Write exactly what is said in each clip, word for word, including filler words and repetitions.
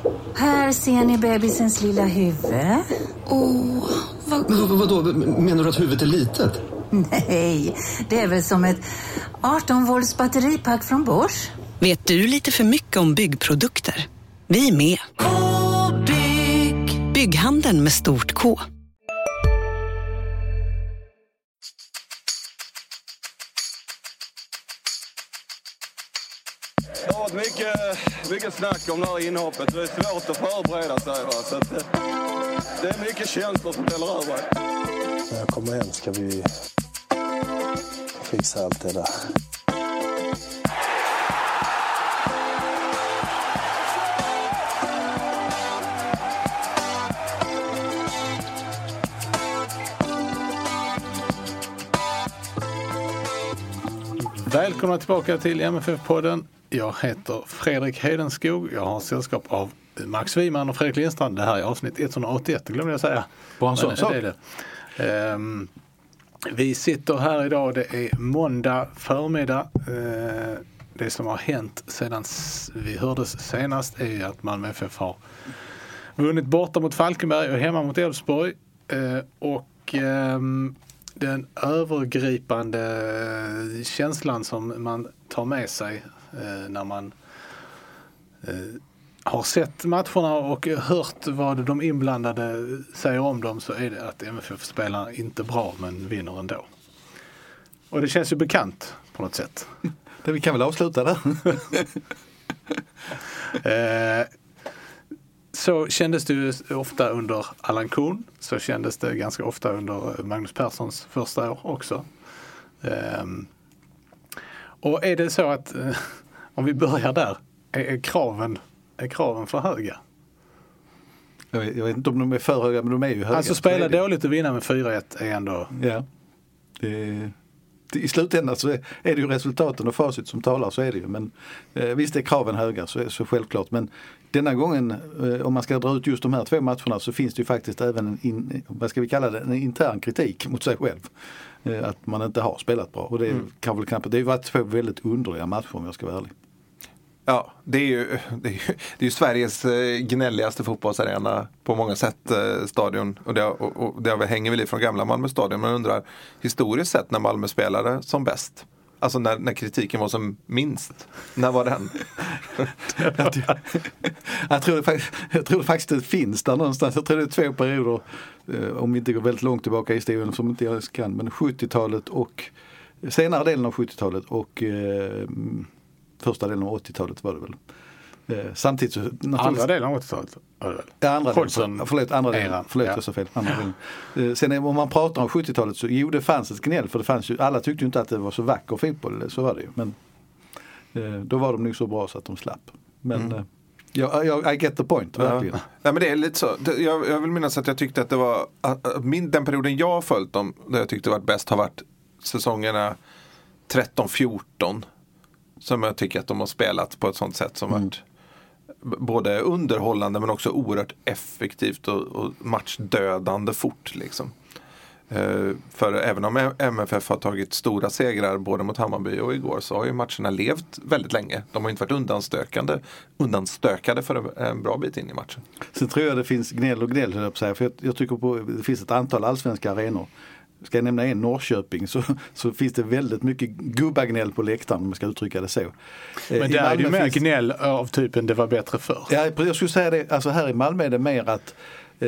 Här ser ni bebisens lilla huvud. Åh, oh, vad... Men vad, vadå? Menar du att huvudet är litet? Nej, det är väl som ett arton volts batteripack från Bosch. Vet du lite för mycket om byggprodukter? Vi är med. K-bygg. Bygghandeln med stort K. Det har varit mycket, mycket snack om det här inhoppet. Det är svårt att förbereda sig. Va? Så att, det är mycket känslor som ställer över. När jag kommer hem ska vi fixa allt det där. Välkomna tillbaka till M F F-podden. Jag heter Fredrik Hedenskog. Jag har sällskap av Max Wiman och Fredrik Lindstrand. Det här är avsnitt etthundraåttioett, glömde jag säga. På en sån sak. Det är det. Um, vi sitter här idag, det är måndag förmiddag. Uh, det som har hänt sedan vi hördes senast är att Malmö F F har vunnit borta mot Falkenberg och hemma mot Elfsborg. Uh, och um, den övergripande känslan som man tar med sig eh, när man eh, har sett matcherna och hört vad de inblandade säger om dem, så är det att M F F spelar inte bra men vinner ändå. Och det känns ju bekant på något sätt. Det vi kan väl avsluta där. eh, Så kändes det ju ofta under Allan Kuhn, så kändes det ganska ofta under Magnus Perssons första år också. Um, och är det så att, uh, om vi börjar där, är, är, kraven, är kraven för höga? Jag vet, jag vet inte om de är för höga, men de är ju höga. Alltså spela dåligt och vinna med fyra ett är ändå... Ja, det, det, i slutändan så är, är det ju resultaten och facit som talar, så är det ju. Men eh, visst är kraven höga, så, så självklart. Men denna gången, eh, om man ska dra ut just de här två matcherna, så finns det ju faktiskt även en, in, vad ska vi kalla det, en intern kritik mot sig själv. Eh, att man inte har spelat bra. Och det, mm. kan väl knappt, det har ju varit två väldigt underliga matcher, om jag ska vara ärlig. Ja, det är ju, det är ju, det är ju Sveriges gnälligaste fotbollsarena på många sätt, eh, stadion. Och det, och, och det hänger väl i från gamla Malmö stadion. Man undrar, historiskt sett när Malmö spelade som bäst, alltså när, när kritiken var som minst, när var den? jag, jag, tror det, jag tror det faktiskt det finns där någonstans. Jag tror det är två perioder, eh, om vi inte går väldigt långt tillbaka i historien som inte jag kan, men sjuttiotalet och senare delen av sjuttiotalet och eh, första delen av åttiotalet var det väl. Eh, samtidigt så... Andra delen av åttiotalet? Ja, andra delen. Förlåt, andra delen. Eran. Förlåt, ja. jag sa fel. Andra delen. Eh, sen om man pratar om sjuttiotalet så jo, det fanns ett gnäll, för det fanns ju, alla tyckte ju inte att det var så vacker fotboll, så var det ju. Men eh, då var de nog så bra så att de slapp. Men mm. eh, jag, jag, I get the point, verkligen. Ja. Nej, men det är lite så. Jag, jag vill minnas att jag tyckte att det var att min, den perioden jag har följt dem, där jag tyckte det var bäst, har varit säsongerna tretton fjorton. Som jag tycker att de har spelat på ett sånt sätt som mm. varit både underhållande men också oerhört effektivt och, och matchdödande fort liksom. Uh, för även om M F F har tagit stora segrar både mot Hammarby och igår, så har ju matcherna levt väldigt länge. De har inte varit undanstökande, undanstökade för en bra bit in i matchen. Sen tror jag det finns gnäll och gnäll, för jag, jag tycker på, det finns ett antal allsvenska arenor. Ska jag nämna en, Norrköping, så, så finns det väldigt mycket gubbagnäll på läktaren, om man ska uttrycka det så. Men där är det ju mer finns... gnäll av typen det var bättre förr. Ja, jag skulle säga det, alltså här i Malmö är det mer att eh,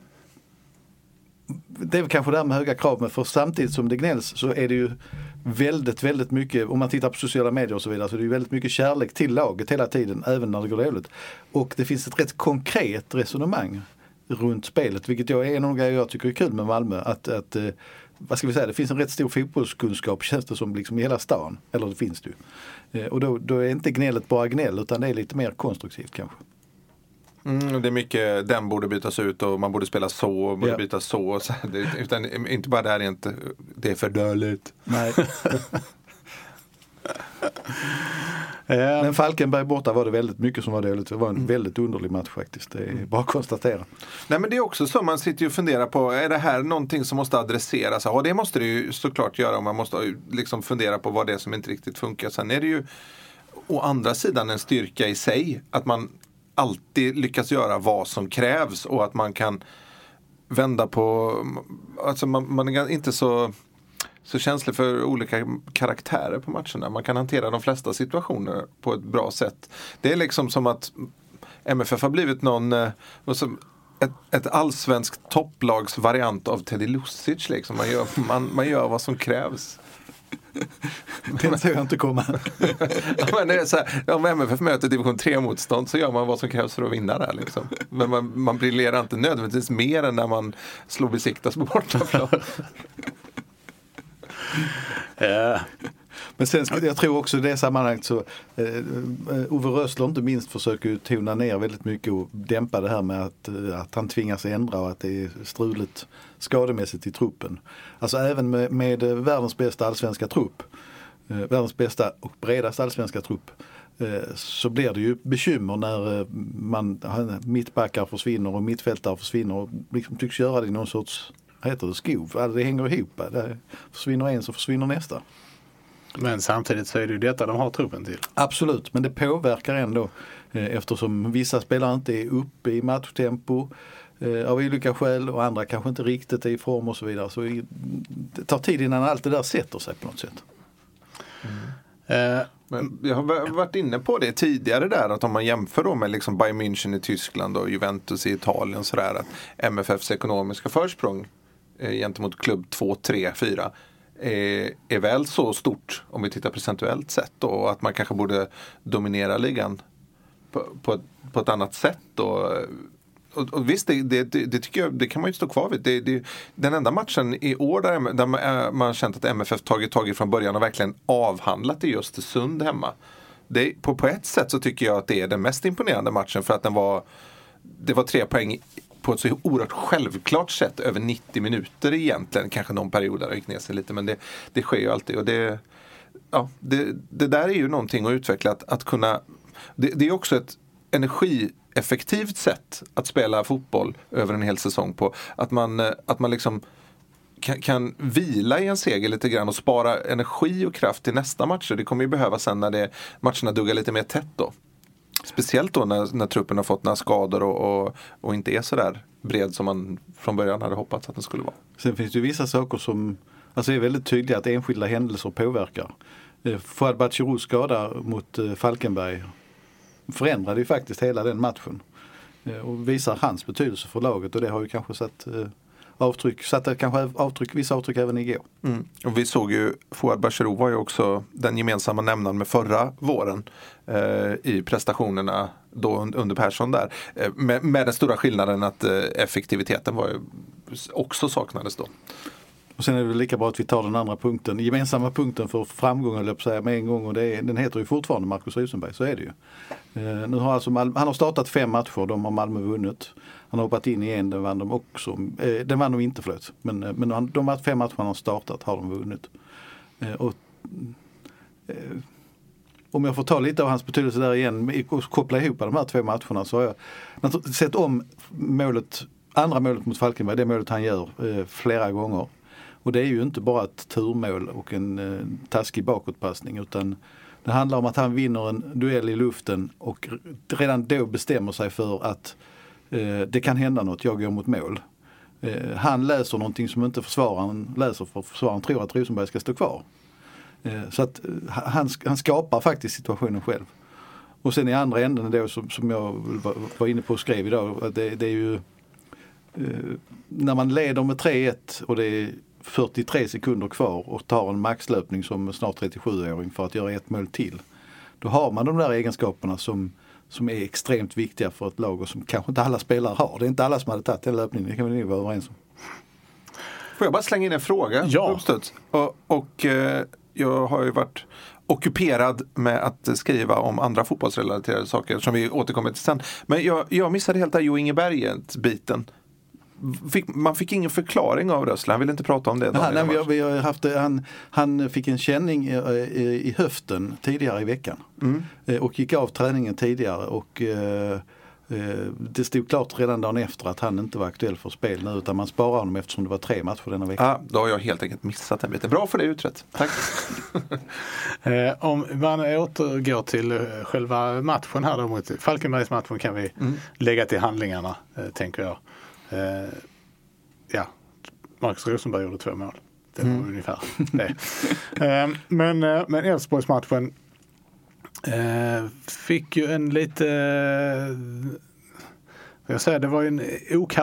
det är kanske där med höga krav, men för samtidigt som det gnälls så är det ju väldigt, väldigt mycket, om man tittar på sociala medier och så vidare, så är det ju väldigt mycket kärlek till laget hela tiden, även när det går dåligt. Och det finns ett rätt konkret resonemang runt spelet, vilket jag är en av de grejer jag tycker är kul med Malmö, att, att vad ska vi säga, det finns en rätt stor fotbollskunskap, känns det som, liksom i hela stan, eller det finns det ju. Och då, då är inte gnället bara gnäll, utan det är lite mer konstruktivt kanske. Mm, det är mycket, den borde bytas ut och man borde spela så och borde ja. bytas så, så det, utan inte bara där, inte, det är för dåligt. Nej. Men Falkenberg borta var det väldigt mycket som var dåligt. Det var en väldigt underlig match faktiskt. Det är bara att konstatera. Nej, men det är också så, man sitter ju och funderar på, är det här någonting som måste adresseras? Ja, det måste det ju såklart göra. Man måste liksom fundera på vad det är som inte riktigt funkar. Sen är det ju å andra sidan en styrka i sig att man alltid lyckas göra vad som krävs och att man kan vända på, alltså man, man är inte så så känslig för olika karaktärer på matcherna. Man kan hantera de flesta situationer på ett bra sätt. Det är liksom som att M F F har blivit någon ett, ett allsvensk topplags variant av Teddy Lucic liksom. Man gör, man, man gör vad som krävs. Den ser jag inte komma. Men det är så här, om M F F möter division tre-motstånd så gör man vad som krävs för att vinna där liksom. Men man, man briljerar inte nödvändigtvis mer än när man slår besiktas på bortaplan. Ja. Men sen jag tror också i det sammanhanget så eh, Ove Rössler inte minst försöker ju tona ner väldigt mycket och dämpa det här med att, att han tvingas ändra och att det är struligt skademässigt i truppen. Alltså även med, med världens bästa allsvenska trupp, eh, världens bästa och bredaste allsvenska trupp, eh, så blir det ju bekymmer när man, mittbackar försvinner och mittfältare försvinner och liksom tycks göra det i någon sorts, vad heter det, skov. Alltså det hänger ihop. Det försvinner en så försvinner nästa. Men samtidigt så är det ju detta de har truppen till. Absolut, men det påverkar ändå eh, eftersom vissa spelare inte är uppe i matchtempo eh, av olika skäl och andra kanske inte riktigt är i form och så vidare. Så i, det tar tid innan allt det där sätter sig på något sätt. Mm. Eh, men jag har varit inne på det tidigare där att om man jämför då med liksom Bayern München i Tyskland och Juventus i Italien så där att M F F:s ekonomiska försprång eh, gentemot klubb två, tre, fyra är, är väl så stort om vi tittar procentuellt sett då, och att man kanske borde dominera ligan på, på, på ett annat sätt då. Och, och visst, det, det, det tycker jag, det kan man ju stå kvar vid. Det, det, den enda matchen i år där, där man, man känt att M F F tagit tag i från början och verkligen avhandlat det just till Sund hemma. Det, på, på ett sätt så tycker jag att det är den mest imponerande matchen för att den var, det var tre poäng på ett så oerhört självklart sätt över nittio minuter egentligen. Kanske någon period där det gick ner sig lite, men det, det sker ju alltid. Och det, ja, det, det där är ju någonting att utveckla, att, att kunna, det, det är också ett energieffektivt sätt att spela fotboll över en hel säsong på. Att man, att man liksom kan, kan vila i en seger lite grann och spara energi och kraft till nästa matcher. Det kommer ju behöva sen när det, matcherna duggar lite mer tätt då. Speciellt då när, när truppen har fått några skador och, och, och inte är så där bred som man från början hade hoppats att den skulle vara. Sen finns det ju vissa saker som alltså är väldigt tydliga att enskilda händelser påverkar. Eh, Fouad Bathirous skada mot eh, Falkenberg förändrade ju faktiskt hela den matchen. Eh, och visar hans betydelse för laget och det har ju kanske satt eh, avtryck, satte kanske avtryck, vissa avtryck även igår. Mm. Och vi såg ju, Fouad Bathirous var ju också den gemensamma nämnaren med förra våren eh, i prestationerna då under Persson där. Eh, med, med den stora skillnaden att eh, effektiviteten var ju också saknades då. Och sen är det lika bra att vi tar den andra punkten, gemensamma punkten för framgången löp säga med en gång och det är, den heter ju fortfarande Marcus Rosenberg, så är det ju. Eh, nu har alltså Malmö, han har startat fem matcher, de har Malmö vunnit. Han har hoppat in i en, den vann de också. Eh, den vann de inte, förlåt. Men, men de, de fem matcher han har startat har de vunnit. Eh, och, eh, om jag får ta lite av hans betydelse där igen och koppla ihop de här två matcherna så har jag sett om målet, andra målet mot Falkenberg, det målet han gör eh, flera gånger. Och det är ju inte bara ett turmål och en eh, taskig bakåtpassning utan det handlar om att han vinner en duell i luften och redan då bestämmer sig för att eh, det kan hända något, jag går mot mål. Eh, han läser någonting som inte försvararen läser för försvararen tror att Rosenberg ska stå kvar. Eh, så att eh, han, han skapar faktiskt situationen själv. Och sen i andra änden då som, som jag var, var inne på och skrev idag, det, det är ju eh, när man leder med tre ett och det är fyrtiotre sekunder kvar och tar en maxlöpning som snart trettiosjuåring för att göra ett mål till. Då har man de där egenskaperna som, som är extremt viktiga för ett lag och som kanske inte alla spelare har. Det är inte alla som hade tagit den löpningen, det kan vi nog vara överens om. Får jag bara slänga in en fråga? Ja. Och, och eh, jag har ju varit ockuperad med att skriva om andra fotbollsrelaterade saker som vi återkommer till sen. Men jag, jag missade helt där Jo Inge Berget-biten. Fick, man fick ingen förklaring av Rössler. Han ville inte prata om det. Aha, nej, vi har, vi har haft, han, han fick en känning i, i, i höften tidigare i veckan. Mm. Och gick av träningen tidigare och, Det stod klart redan dagen efter att han inte var aktuell för spel nu, utan man sparar honom eftersom det var tre matcher denna vecka. Ja, då har jag helt enkelt missat en bit. Bra för det utrett. Tack. eh, om man återgår till själva matchen här då mot Falkenbergs matchen kan vi mm. lägga till handlingarna, eh, tänker jag. Eh, ja, Marcus Rosenberg gjorde två mål. Det var mm. ungefär det. eh, men men Elfsborgsmatchen Eh, fick ju en lite eh, jag säger, det var ju en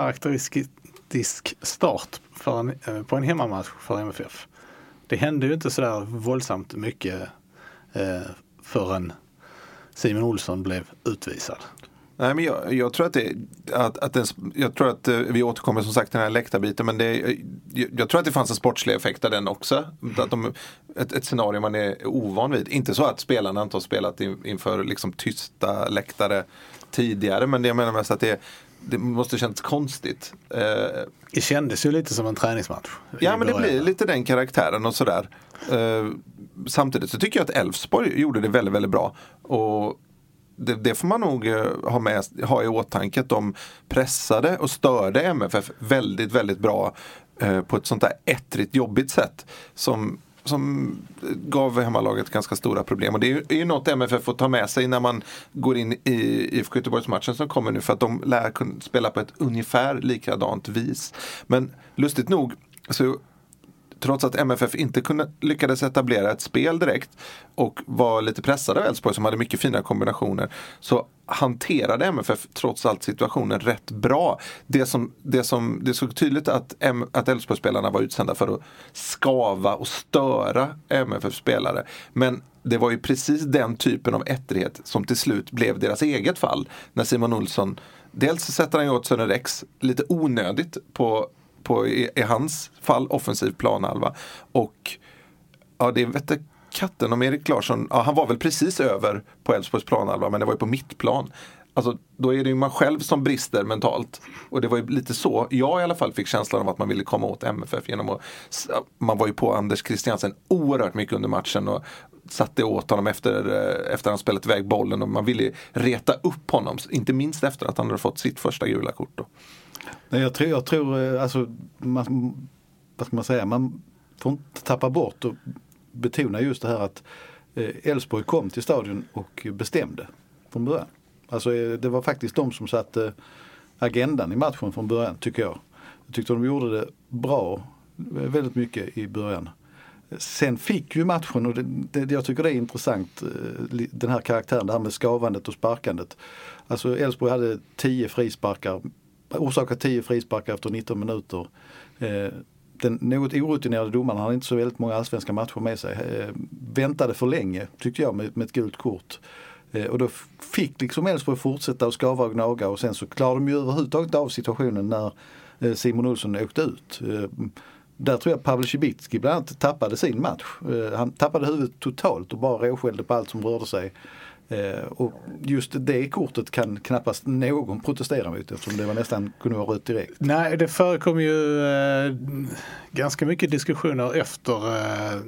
okaraktäristisk start för en, eh, på en hemmamatch för M F F. Det hände ju inte sådär våldsamt mycket eh, förrän Simon Olsson blev utvisad. Nej, men jag, jag tror att det att, att den, jag tror att vi återkommer som sagt till den här läktarbiten, men det, jag, jag tror att det fanns en sportslig effekt av den också. Att de, ett, ett scenario man är ovan vid. Inte så att spelarna inte har spelat in, inför liksom tysta läktare tidigare, men det jag menar mest att det, det måste kännas konstigt. Eh, det kändes ju lite som en träningsmatch. Ja, men det blir lite den karaktären och sådär. Eh, samtidigt så tycker jag att Elfsborg gjorde det väldigt, väldigt bra. Och Det, det får man nog ha, med, ha i åtanke att de pressade och störde M F F väldigt, väldigt bra eh, på ett sånt där ettrigt, jobbigt sätt som, som gav hemmalaget ganska stora problem. Och det är ju, är ju något M F F får ta med sig när man går in i I F K Göteborgsmatchen som kommer nu, för att de lär kunna spela på ett ungefär likadant vis. Men lustigt nog så trots att M F F inte kunde, lyckades etablera ett spel direkt och var lite pressade av Elfsborg som hade mycket fina kombinationer, så hanterade M F F trots allt situationen rätt bra. Det som, det som det såg tydligt att, M, att Elfsborg-spelarna var utsända för att skava och störa M F F-spelare. Men det var ju precis den typen av ettrighet som till slut blev deras eget fall. När Simon Olsson, dels sätter han ju åt Sören Rex lite onödigt på på i, i hans fall offensiv planhalva, och ja, det vet jag katten om Erik Larsson, ja, han var väl precis över på Elfsborgs planhalva, men det var ju på mittplan. Alltså, då är det ju man själv som brister mentalt, och det var ju lite så jag i alla fall fick känslan av att man ville komma åt M F F genom att, man var ju på Anders Christiansen oerhört mycket under matchen och satte åt honom efter, efter han spelat iväg bollen, och man ville reta upp honom, inte minst efter att han hade fått sitt första gula kort då. Nej, jag tror, jag tror alltså, man, vad ska man säga, man får inte tappa bort och betona just det här att Elfsborg kom till stadion och bestämde från början. Alltså det var faktiskt de som satte agendan i matchen från början, tycker jag. Jag tyckte de gjorde det bra, väldigt mycket i början. Sen fick ju matchen, och det, det, jag tycker det är intressant, den här karaktären, det här med skavandet och sparkandet. Alltså Elfsborg hade tio frisparkar, orsakat tio frisparkar efter nitton minuter. Eh, den något orutinerade domaren, hade inte så väldigt många allsvenska matcher med sig. Eh, väntade för länge, tyckte jag, med, med ett gult kort. Eh, och då fick liksom Elfsborg fortsätta att skava och gnaga, och sen så klarade de ju överhuvudtaget av situationen när eh, Simon Olsson åkte ut. Eh, där tror jag Pavel Cibicki bland annat tappade sin match. Eh, han tappade huvudet totalt och bara råskällde på allt som rörde sig. Eh, och just det kortet kan knappast någon protestera mot, eftersom det var nästan kunde vara rött direkt. Nej, det förekom ju eh, ganska mycket diskussioner efter eh,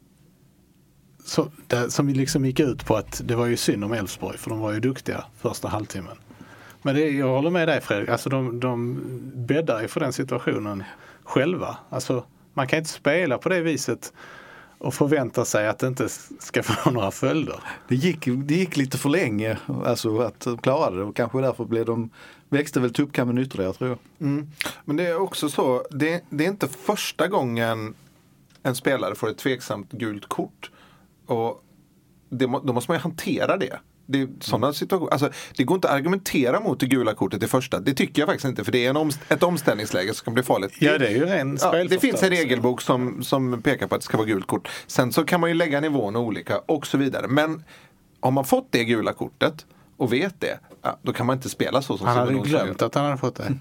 så, där, som liksom gick ut på att det var ju synd om Elfsborg, för de var ju duktiga första halvtimmen. Men det, jag håller med dig, Fredrik, alltså de, de bäddar ju för den situationen själva. Alltså man kan inte spela på det viset och förvänta sig att det inte ska få några följder. Det gick, det gick lite för länge, alltså att klara det, och kanske därför blev de, växte väl tuppkammen ytterligare, tror jag. Mm. Men det är också så, det, det är inte första gången en spelare får ett tveksamt gult kort, och det, då måste man ju hantera det. Det är sådana situationer. Alltså, det går inte att argumentera mot det gula kortet i första. Det tycker jag faktiskt inte, för det är en omst- ett omställningsläge som kan bli farligt. Ja, det är ju en ja, det finns en regelbok som, som pekar på att det ska vara gult kort. Sen så kan man ju lägga nivån olika och så vidare. Men har man fått det gula kortet och vet det, ja, då kan man inte spela så som han hade Simon glömt att han hade fått det.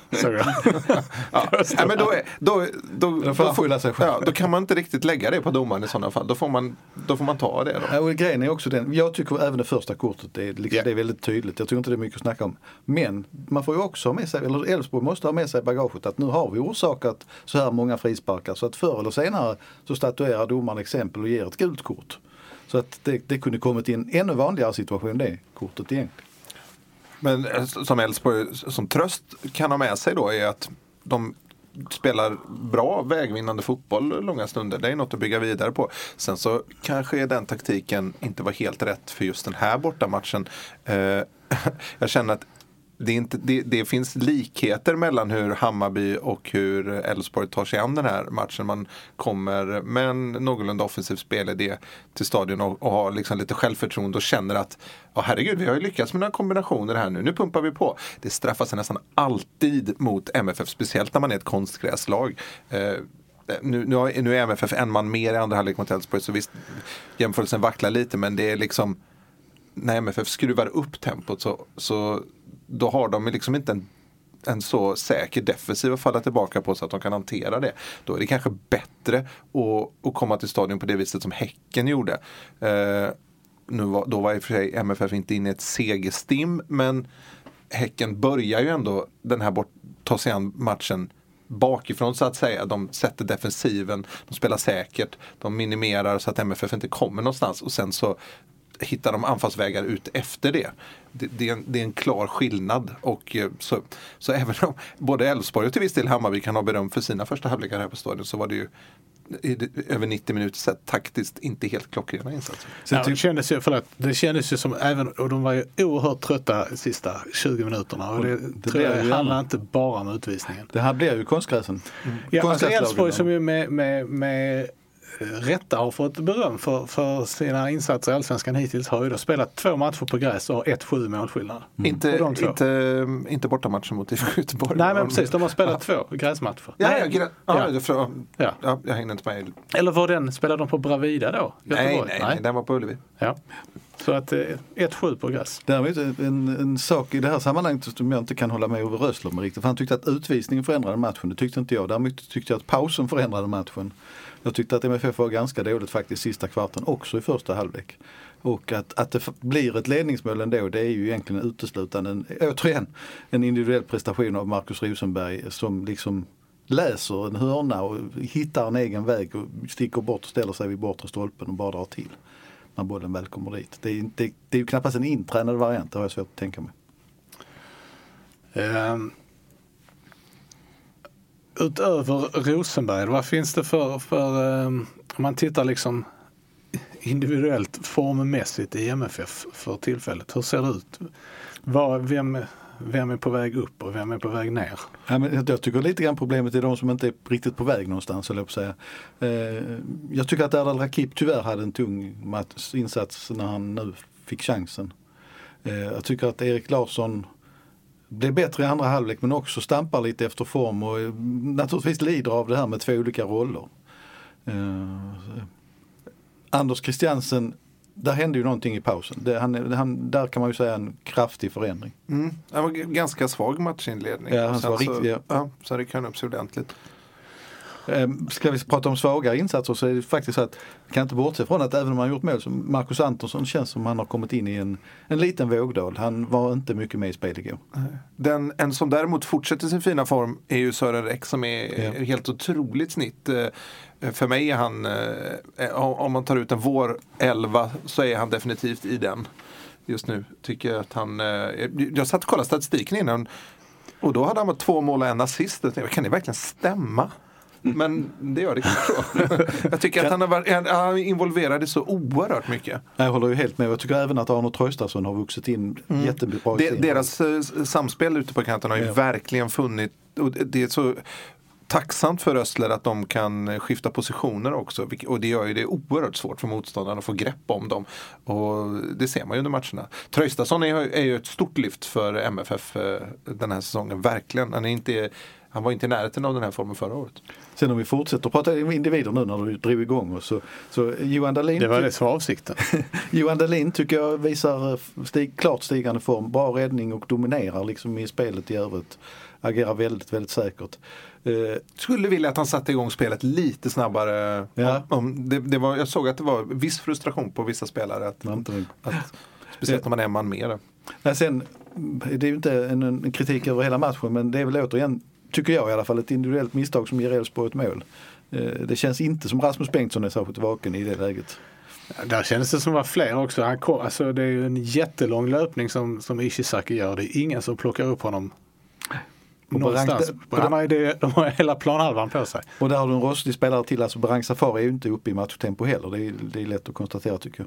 ja. Ja, men då, är, då, då, då, får får, sig ja, då kan man inte riktigt lägga det på domaren i sådana fall. Då får man, då får man ta det då. Ja, och grejen är också den, jag tycker även det första kortet är, liksom, yeah. det är väldigt tydligt. Jag tycker inte det är mycket att snacka om. Men man får ju också ha med sig, eller Elfsborg måste ha med sig bagaget, att nu har vi orsakat så här många frisparkar, så att förr eller senare så statuerar domaren exempel och ger ett gult kort. Så att det, det kunde kommit in en ännu vanligare situation, det kortet egentligen. Men som Elfsborg som tröst kan ha med sig då är att de spelar bra vägvinnande fotboll långa stunder. Det är något att bygga vidare på. Sen så kanske den taktiken inte var helt rätt för just den här bortamatchen. Eh, jag känner att det, är inte, det, det finns likheter mellan hur Hammarby och hur Elfsborg tar sig an den här matchen. Man kommer med en någorlunda offensiv spelidé till stadion och, och har liksom lite självförtroende och känner att ja, herregud, vi har ju lyckats med några kombinationer här nu. Nu pumpar vi på. Det straffar sig nästan alltid mot M F F, speciellt när man är ett konstgräslag. Eh, Nu, nu, har, nu är M F F en man mer i andra halvlek mot Elfsborg, så visst jämförelsen vacklar lite, men det är liksom när M F F skruvar upp tempot så, så då har de liksom inte en, en så säker defensiv att falla tillbaka på så att de kan hantera det. Då är det kanske bättre att, att komma till stadion på det viset som Häcken gjorde. Eh, nu var, då var i och för sig M F F inte inne i ett segerstim, men Häcken börjar ju ändå den här bort, ta sig an matchen bakifrån så att säga. De sätter defensiven, de spelar säkert, de minimerar så att M F F inte kommer någonstans och sen så hittar de anfallsvägar ut efter det. Det, det, är, en, det är en klar skillnad och så, så även om både Elfsborg och till viss del Hammarby kan ha beröm för sina första halvlekar här på stadion, så var det ju över nittio minuter sett taktiskt inte helt klockrena insatser. Ja, det, kändes ju, förlåt, det kändes ju som även, och de var ju oerhört trötta de sista tjugo minuterna och det, det tror jag handlar inte bara om utvisningen. Det här blir ju konstgräsen. Mm. Ja, alltså Elfsborg som ju med, med, med rätta har fått beröm för, för sina insatser i Allsvenskan hittills har ju då spelat två matcher på gräs och ett sju målskillnad. Mm. Inte, inte, inte bortamatcher mot I F K Göteborg. Nej, men precis, de har spelat ja. två gräsmatcher. Ja, nej, ja, grä, ja, ja. ja. ja. ja jag hängde inte med. Eller var den, spelade de på Bravida då? Nej, nej, nej, nej, den var på Ullevi. Ja. Så att ett sju på gräs. Däremot en, en sak i det här sammanhanget som jag inte kan hålla med Ove Rössler med riktigt. För han tyckte att utvisningen förändrade matchen. Det tyckte inte jag. Däremot tyckte jag att pausen förändrade matchen. Jag tyckte att M F F var ganska dåligt faktiskt sista kvarten också i första halvlek. Och att, att det blir ett ledningsmål ändå, det är ju egentligen uteslutande en, återigen en individuell prestation av Marcus Rosenberg som liksom läser en hörna och hittar en egen väg och sticker bort och ställer sig vid bortre stolpen och bara drar till när bollen väl kommer dit. Det är, det, det är ju knappast en intränad variant, det har jag svårt att tänka mig. Um. Utöver Rosenberg, vad finns det för, för um, om man tittar liksom individuellt formmässigt i M F F för tillfället, hur ser det ut? Var, vem, vem är på väg upp och vem är på väg ner? Ja, men jag tycker lite grann problemet är de som inte är riktigt på väg någonstans, eller jag säga. Eh, jag tycker att Erdal Rakip tyvärr hade en tung insats när han nu fick chansen. Eh, jag tycker att Erik Larsson det är bättre i andra halvlek men också stampar lite efter form och naturligtvis lider av det här med två olika roller. Uh, Anders Christiansen, där hände ju någonting i pausen. Det, han, han, där kan man ju säga en kraftig förändring. Mm. Det var en ganska svag matchinledning. Ja, han var riktigt, ja. Ja, så det kan upp sig ordentligt. Ska vi prata om svaga insatser så är det faktiskt så att vi kan inte bortse från att även om han gjort mål, så Marcus Antonsson känns som han har kommit in i en, en liten vågdal. Han var inte mycket med i spel igår. Den, en som däremot fortsätter sin fina form är ju Sören Räck som är ja. helt otroligt snitt. För mig är han, om man tar ut en vår elva så är han definitivt i den. Just nu tycker jag att han, jag satt och kollade statistiken innan och då hade han två mål och en assist. Kan det verkligen stämma? Men det gör det kanske. Jag tycker att han har varit han involverad i så oerhört mycket. Jag håller ju helt med. Jag tycker även att Arno Traustason har vuxit in mm. jättebra. De, deras uh, samspel ute på kanten har ju ja. verkligen funnit, och det är så tacksamt för Rössler att de kan skifta positioner också. Och det gör ju det oerhört svårt för motståndarna att få grepp om dem. Och det ser man ju under matcherna. Traustason är, är ju ett stort lyft för M F F den här säsongen. Verkligen. Han är inte... Han var inte i närheten av den här formen förra året. Sen om vi fortsätter att prata om individer nu när du driver igång. Och så, så Johan Dahlin, det var det som var avsikten. Johan Dahlin tycker jag visar stig, klart stigande form. Bra räddning och dominerar liksom i spelet i övrigt. Agerar väldigt, väldigt säkert. Eh, Skulle vilja att han satte igång spelet lite snabbare. Ja. Om, det, det var, jag såg att det var viss frustration på vissa spelare. Att, att, speciellt när man är en man mer. Nej, sen, det är ju inte en, en kritik över hela matchen, men det är väl återigen tycker jag i alla fall ett individuellt misstag som ger Elfsborg ett mål. Det känns inte som Rasmus Bengtsson är särskilt vaken i det läget. Där kändes det som var fler också. Han kom, alltså det är ju en jättelång löpning som, som Ishizaki gör. Det är ingen som plockar upp honom någonstans. Barang, han har det, de har hela planhalvan på sig. Och där har du en rostig spelare till. Alltså Barang Safari är ju inte uppe i matchtempo heller. Det är, det är lätt att konstatera tycker jag.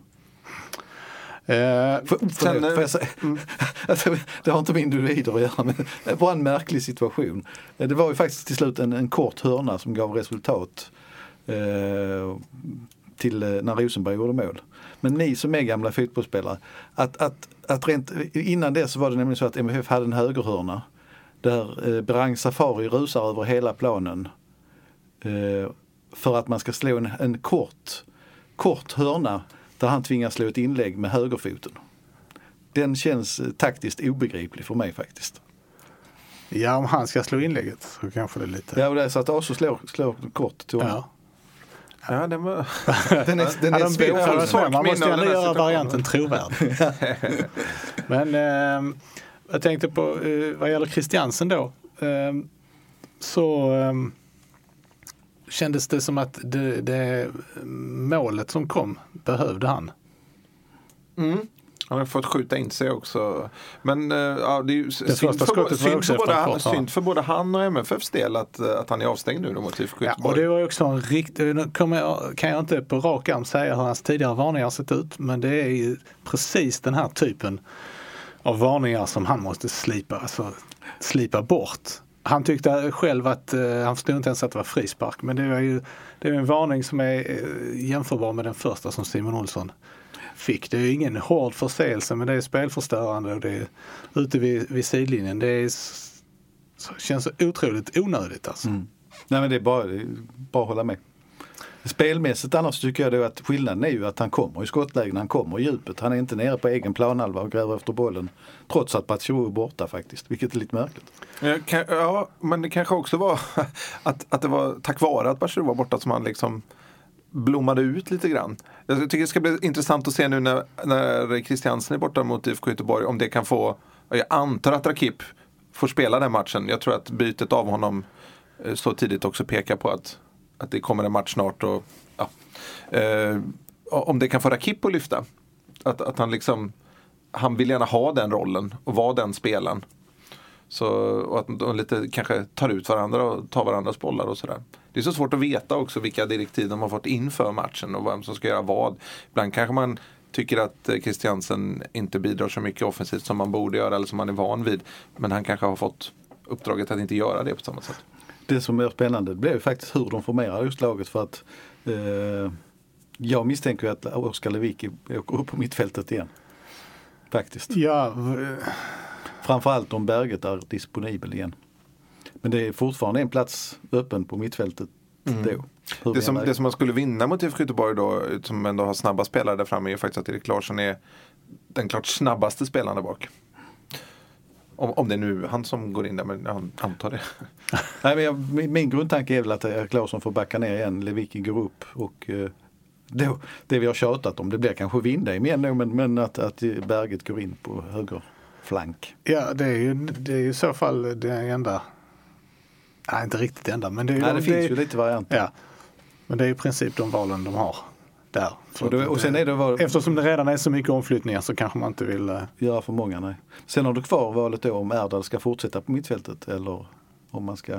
Eh, för, för sen, det, för jag säga, mm. alltså, det har inte med individer att göra, men det var en märklig situation. Det var ju faktiskt till slut en, en kort hörna som gav resultat eh, till eh, när Rosenberg gjorde mål. Men ni som är gamla fotbollsspelare, att, att, att rent, innan det så var det nämligen så att M F F hade en högerhörna där eh, Barang Safari rusar över hela planen eh, för att man ska slå en, en kort, kort hörna där han tvingas slå ett inlägg med högerfoten. Den känns eh, taktiskt obegriplig för mig faktiskt. Ja, om han ska slå inlägget så kanske det är lite... Ja, och det är så att Aso slår, slår kort till honom. Ja. Ja, den var... den är, den är ja, svår. svår. Man måste ändå göra varianten trovärdig. Men eh, jag tänkte på eh, vad gäller Christiansen då eh, så eh, kändes det som att det, det målet som kom behövde han. Mm. Han har fått skjuta in sig också. Men äh, ja, det är ju det synd, första skottet för, var också synd, för, både, kort, synd för både han och M F Fs del att, att han är avstängd nu mot I F K Göteborg. Ja, och det var ju också en riktig, kan jag inte på rak arm säga hur hans tidigare varningar har sett ut, men det är ju precis den här typen av varningar som han måste slipa, alltså, slipa bort. Han tyckte själv att uh, han förstod inte ens att det var frispark, men det var ju det är en varning som är uh, jämförbar med den första som Simon Olsson fick. Det är ju ingen hård förseelse, men det är spelförstörande och det är ute vid, vid sidlinjen. Det är, så, känns så otroligt onödigt alltså. Mm. Nej, men det är bara, det är bara att hålla med. Spelmässigt annars tycker jag då att skillnaden är ju att han kommer i skottlägen, han kommer i djupet. Han är inte nere på egen planhalva och gräver efter bollen trots att Batshuayi är borta faktiskt, vilket är lite märkligt. Ja, kan, ja, men det kanske också var att, att det var tack vare att Batshuayi var borta som han liksom blommade ut lite grann. Jag tycker det ska bli intressant att se nu när, när Christiansen är borta mot I F K Göteborg om det kan få, jag antar att Rakip får spela den matchen. Jag tror att bytet av honom så tidigt också pekar på att, att det kommer en match snart och ja, eh, om det kan få Rakip att lyfta. Att, att han liksom han vill gärna ha den rollen och vara den spelaren. Så, och att de lite kanske tar ut varandra och tar varandras bollar och sådär. Det är så svårt att veta också vilka direktiv de har fått inför matchen och vem som ska göra vad. Ibland kanske man tycker att Christiansen inte bidrar så mycket offensivt som man borde göra eller som man är van vid. Men han kanske har fått uppdraget att inte göra det på samma sätt. Det som är spännande det blir ju faktiskt hur de formerar just laget för att eh, jag misstänker att Oskar Lewicki åker upp på mittfältet igen. Faktiskt. Ja, framförallt om Berget är disponibel igen. Men det är fortfarande en plats öppen på mittfältet mm. då. Det som, det som man skulle vinna mot I F K Göteborg då, som ändå har snabba spelare där framme, är ju faktiskt att Erik Larsson är den klart snabbaste spelaren där bak. Om, om det är nu han som går in där, men jag antar det. Nej, men jag, min, min grundtanke är väl att Erik Larsson får backa ner igen, Lewicki går upp och eh, då, det vi har tjatat om, det blir kanske Vindheim igen då, men, men att, att Berget går in på höger flank. Ja, det är ju, det är ju i så fall det enda. Nej, inte riktigt det enda. Men det, är, Nej, det, det finns är, ju lite varianter. Ja, men det är i princip de valen de har där. Och, då, och sen är det var, eftersom det redan är så mycket omflyttningar så kanske man inte vill uh, göra för många. Nej. Sen har du kvar valet då om Erdal ska fortsätta på mittfältet eller om man ska...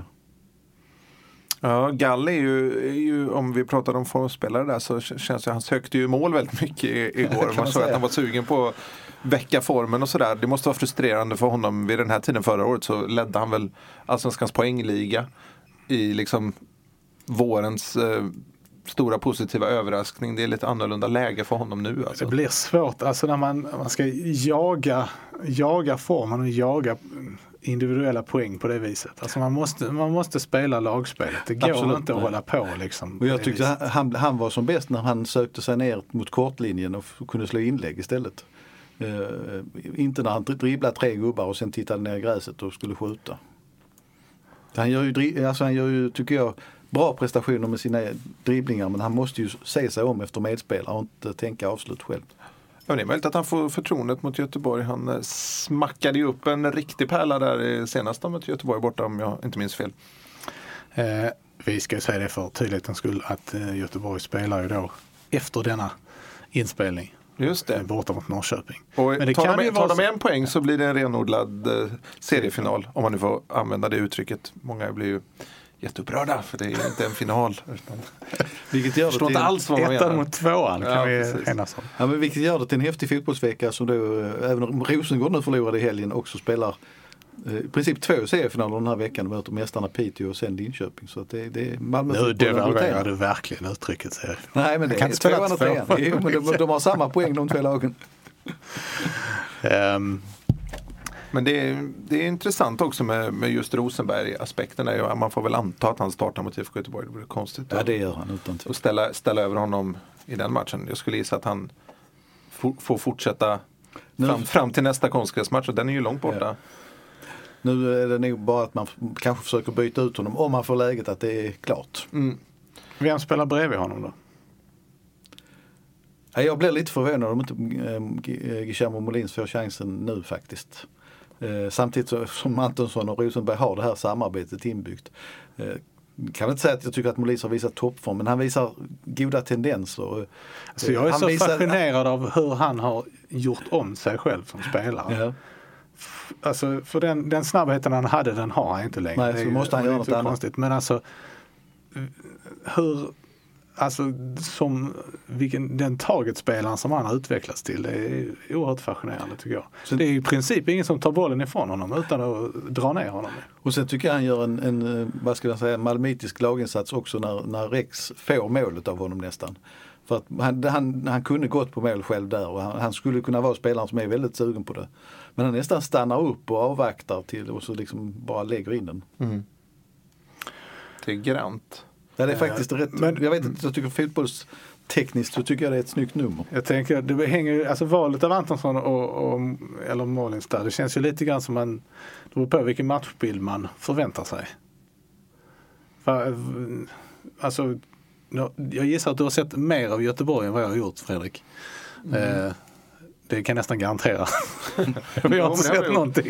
Ja, Gall är ju, är ju, om vi pratar om formspelare där så känns det, han sökte ju mål väldigt mycket igår. Man, man såg att han var sugen på väcka formen och sådär. Det måste vara frustrerande för honom. Vid den här tiden förra året så ledde han väl Allsvenskans poängliga i liksom vårens eh, stora positiva överraskning. Det är lite annorlunda läge för honom nu. Alltså. Det blir svårt. Alltså när man, man ska jaga, jaga formen och jaga individuella poäng på det viset. Alltså man måste, man måste spela lagspelet. Det går Absolut, inte att nej. hålla på. Liksom, och jag tyckte han, han var som bäst när han sökte sig ner mot kortlinjen och kunde slå inlägg istället. Uh, inte när han dribblade tre gubbar och sen tittade ner i gräset och skulle skjuta. Han gör ju, alltså han gör ju, tycker jag, bra prestationer med sina dribblingar, men han måste ju se sig om efter medspelare och inte tänka avslut själv. Ja, det är möjligt att han får förtroendet mot Göteborg. Han smackade ju upp en riktig pärla där senast mot Göteborg borta, om jag inte minns fel. Eh, vi ska säga det för tydlighetens skull att eh, Göteborg spelar ju då efter denna inspelning. Just det. Borta mot Norrköping. Och Men det tar, kan de, ju tar vara de så... en poäng så blir det en renodlad eh, seriefinal, om man nu får använda det uttrycket. Många blir ju jätteupprörda för det är inte en final. Utan... Vilket gör det förstår till... inte alls vad man Ettan menar. mot tvåan kan Ja, vi precis. enas om. Ja, men vilket gör det till en häftig fotbollsvecka som då, eh, även om Rosengård nu förlorade i helgen, också spelar eh, i princip två seriefinaler den här veckan. De möter mästarna Piteå och sen Linköping. Så att det, det är Malmö. Nu devalverar du verkligen uttrycket. Ser. Nej, men det kan är spela tvåan och två. trean. Jo, men de, de har samma poäng de två lagen. Um, Men det är, det är intressant också med, med just Rosenberg-aspekterna. Man får väl anta att han startar mot I F K Göteborg. Det vore konstigt Ja, att, det gör han utan tvivel. att ställa, ställa över honom i den matchen. Jag skulle gissa att han for, får fortsätta Nu- fram, fram till nästa konstgräsmatch. Och den är ju långt borta. Ja. Nu är det nog bara att man f- kanske försöker byta ut honom om man får läget att det är klart. Mm. vem spelar bredvid honom då? Ja, jag blir lite förvånad om inte eh, G- Guillermo Molins får chansen nu faktiskt. Eh, samtidigt så, som Antonsson och Rosenberg har det här samarbetet inbyggt. Eh, kan inte säga att jag tycker att Molins har visat toppform, men han visar goda tendenser. Så jag är han så visar- fascinerad av hur han har gjort om sig själv som spelare. Ja. Alltså, för den, den snabbheten han hade, den har han inte längre. Nej, Det så är- måste han det är göra inte något så annat. konstigt. Men alltså, hur, alltså som, vilken, den targetspelaren som han har utvecklats till, det är oerhört fascinerande tycker jag. Så det är i princip ingen som tar bollen ifrån honom utan att dra ner honom. Och sen tycker jag han gör en, en vad ska jag säga, malmitisk laginsats också när, när Rex får målet av honom nästan. För att han, han, han kunde gått på mål själv där och han, han skulle kunna vara spelaren som är väldigt sugen på det. Men han nästan stannar upp och avvaktar till och så liksom bara lägger in den. Mm. Det är grant. Ja, det är faktiskt rätt. men- Jag vet inte, jag tycker fotbollstekniskt så tycker jag det är ett snyggt nummer. Jag tänker, det hänger, alltså valet av Antonsson och, och eller Molins där, det känns ju lite grann som man, det beror på vilken matchbild man förväntar sig. För, alltså, jag gissar att du har sett mer av Göteborg än vad jag har gjort, Fredrik. Mm. Eh, det kan jag nästan garantera. Vi har inte sett någonting.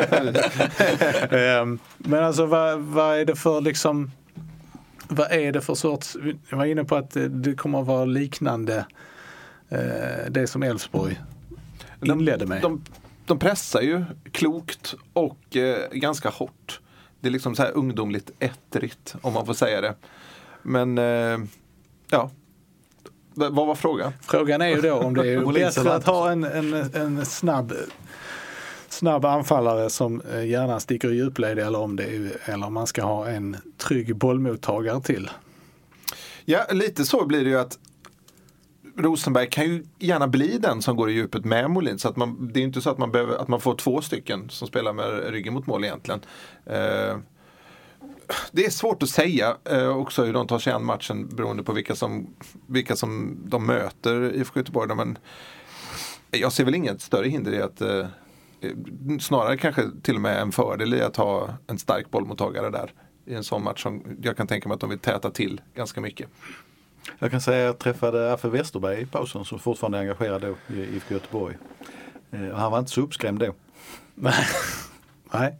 eh, men alltså vad, vad är det för liksom, vad är det för sorts, jag var inne på att det, det kommer att vara liknande eh, det som Elfsborg inledde med. De, de pressar ju klokt och eh, ganska hårt. Det är liksom så här ungdomligt ettrigt, om man får säga det. Men eh, ja, V- vad var frågan? Frågan är ju då om det är Molins bättre eller att ha en, en, en snabb snabb anfallare som eh, gärna sticker i djupled eller om det är, eller om man ska ha en trygg bollmottagare till. Ja, lite så blir det ju att Rosenberg kan ju gärna bli den som går i djupet med Molin. Så att man, det är inte så att man, behöver, att man får två stycken som spelar med ryggen mot mål egentligen. Eh, det är svårt att säga eh, också hur de tar sig an matchen beroende på vilka som, vilka som de möter i I F K Göteborg. Men jag ser väl inget större hinder i att eh, snarare kanske till och med en fördel i att ha en stark bollmottagare där i en sån match som jag kan tänka mig att de vill täta till ganska mycket. Jag kan säga att jag träffade Affe Westerberg i pausen som fortfarande är engagerad då i I F K Göteborg. Eh, och han var inte så uppskrämd då. Nej.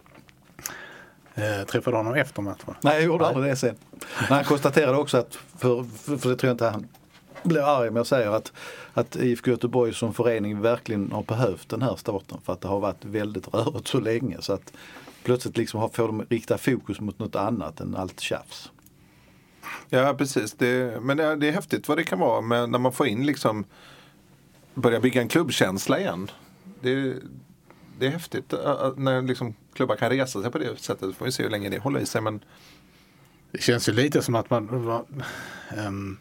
Jag träffade honom efter matchen. Nej, jag gjorde aldrig det sen. Men han konstaterade också att, för, för, för det tror jag inte han blir arg, men jag säger att, att I F K Göteborg som förening verkligen har behövt den här starten för att det har varit väldigt rörigt så länge. Så att plötsligt liksom har, får de rikta fokus mot något annat än allt tjafs. Ja, precis. Det, men det är, det är häftigt vad det kan vara med, när man får in liksom börja bygga en klubbkänsla igen. Det, det är häftigt äh, när liksom klubbar kan resa sig på det sättet. Får vi se hur länge det håller i sig. Men... Det känns ju lite som att man um,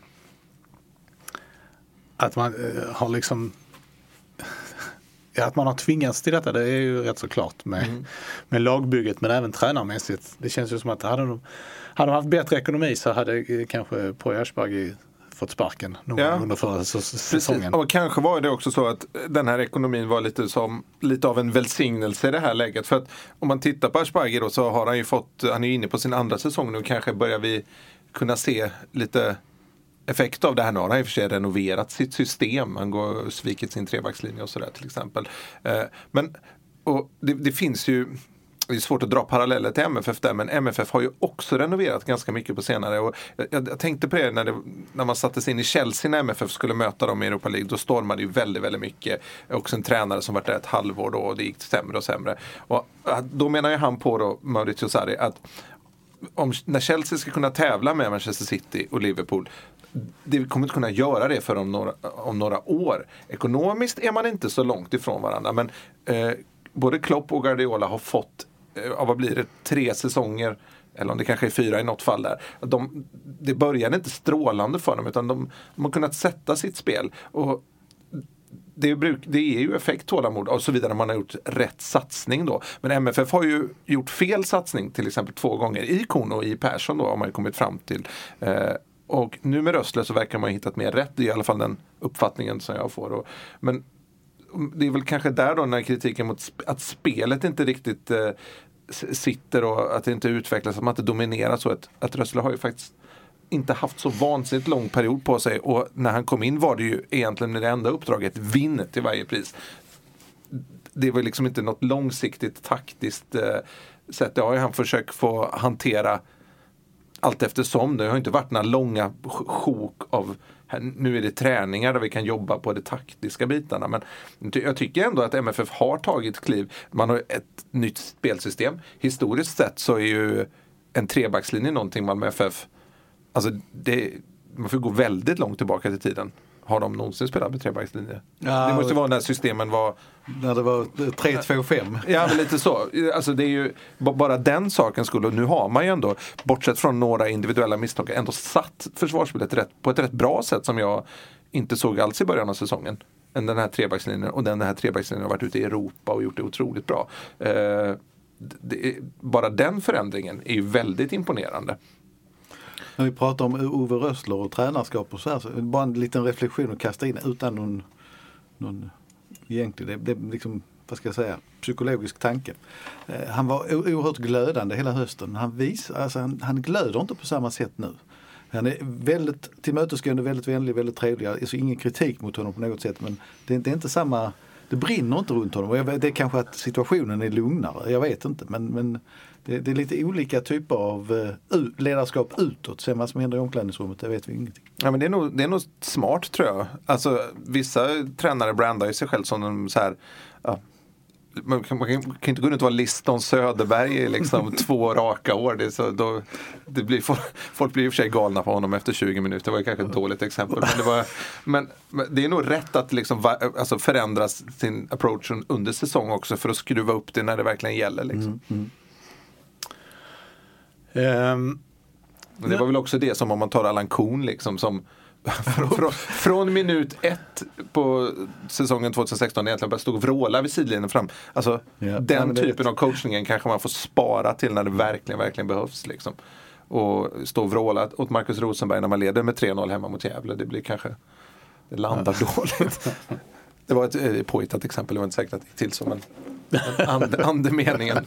att man uh, har liksom ja, att man har tvingats till detta, det är ju rätt så klart med, mm. med lagbygget men även tränarmässigt. Det känns ju som att hade de, hade de haft bättre ekonomi så hade kanske Poya Asbaghi fått sparken någon ja. under förra säsongen. Precis. Och kanske var det också så att den här ekonomin var lite som lite av en välsignelse i det här läget. För att om man tittar på Asbaghi då så har han ju fått, han är inne på sin andra säsong nu, kanske börjar vi kunna se lite effekt av det här. Nu har han i och för sig renoverat sitt system. Han går svikit sin trebackslinje och sådär till exempel. Men och det, det finns ju det är svårt att dra paralleller till M F F där, men M F F har ju också renoverat ganska mycket på senare. Och jag, jag tänkte på det när, det när man satte sig in i Chelsea när M F F skulle möta dem i Europa League. Då stormade ju väldigt, väldigt mycket. Också en tränare som varit där ett halvår då, och det gick sämre och sämre. Och då menar ju han på då, Maurizio Sarri, att om, när Chelsea ska kunna tävla med Manchester City och Liverpool, det kommer inte kunna göra det för om några, om några år. Ekonomiskt är man inte så långt ifrån varandra, men eh, både Klopp och Guardiola har fått, eh, av vad blir det, tre säsonger, eller om det kanske är fyra i något fall där. De, det började inte strålande för dem, utan de, de har kunnat sätta sitt spel. Och det, bruk, det är ju effekt, tålamod och så vidare, man har gjort rätt satsning då. Men M F F har ju gjort fel satsning, till exempel två gånger i Kuhn och i Persson då, har man ju kommit fram till. Eh, och nu med Rössle så verkar man ha hittat mer rätt, det är i alla fall den uppfattningen som jag får. Och, men det är väl kanske där då när kritiken mot sp- att spelet inte riktigt eh, sitter och att det inte utvecklas, att man inte dominerar så. Att, att Rössle har ju faktiskt inte haft så vansinnigt lång period på sig, och när han kom in var det ju egentligen det enda uppdraget, vinn till varje pris. Det var liksom inte något långsiktigt taktiskt eh, sätt. Det har ju han försökt få hantera allt eftersom. Det har inte varit några långa sjok av nu är det träningar där vi kan jobba på de taktiska bitarna, men jag tycker ändå att M F F har tagit kliv. Man har ett nytt spelsystem. Historiskt sett så är ju en trebackslinje någonting Malmö F F, alltså det, man får gå väldigt långt tillbaka till tiden. Har de någonsin spelat med trebackslinje? Ja, det måste vara när systemen var... När det var tre två fem. Ja, men lite så. Alltså det är ju bara den saken skulle... Nu har man ju ändå, bortsett från några individuella misstag, ändå satt försvarsspelet rätt, på ett rätt bra sätt som jag inte såg alls i början av säsongen. Än den här trebackslinjen. Och den här trebackslinjen har varit ute i Europa och gjort det otroligt bra. Eh, det är, bara den förändringen är ju väldigt imponerande. När vi pratar om Ove Rössler och tränarskap och så här, så bara en liten reflektion att kasta in utan någon, någon egentligen, det, det liksom, vad ska jag säga, psykologisk tanke. Eh, han var o- oerhört glödande hela hösten. Han vis, alltså han, han glöder inte på samma sätt nu. Han är väldigt tillmötesgående, väldigt vänlig, väldigt trevlig. Alltså ingen kritik mot honom på något sätt, men det, det är inte samma, det brinner inte runt honom. Och jag, det är kanske att situationen är lugnare, jag vet inte, men, men det, det är lite olika typer av uh, ledarskap utåt. Sen vad som händer i omklädningsrummet, det vet vi ingenting. Ja, men det är nog, det är nog smart, tror jag. Alltså vissa tränare brandar ju sig själv som de så här, ja, man kan, man kan inte gå runt och vara Liston Söderberg i liksom två raka år. Det är så, då, det blir, folk blir i och för sig galna på honom efter tjugo minuter. Det var kanske ett dåligt exempel. Men det, var, men, men det är nog rätt att liksom, alltså förändra sin approach under säsong också för att skruva upp det när det verkligen gäller. Liksom. Mm, mm. Um, det var väl också det som om man tar Allan Kuhn liksom, som Från, från, från minut ett på säsongen tjugohundrasexton egentligen bara stod och vråla vid sidlinjen fram. Alltså ja, den ja, typen av coachningen kanske man får spara till när det verkligen, verkligen behövs liksom. Och stå och vråla åt Marcus Rosenberg när man leder med tre noll hemma mot Gävle. Det blir kanske, det landar ja. dåligt. Det var ett eh, påhittat exempel, det var inte säkert att det gick till så, men and, andemeningen.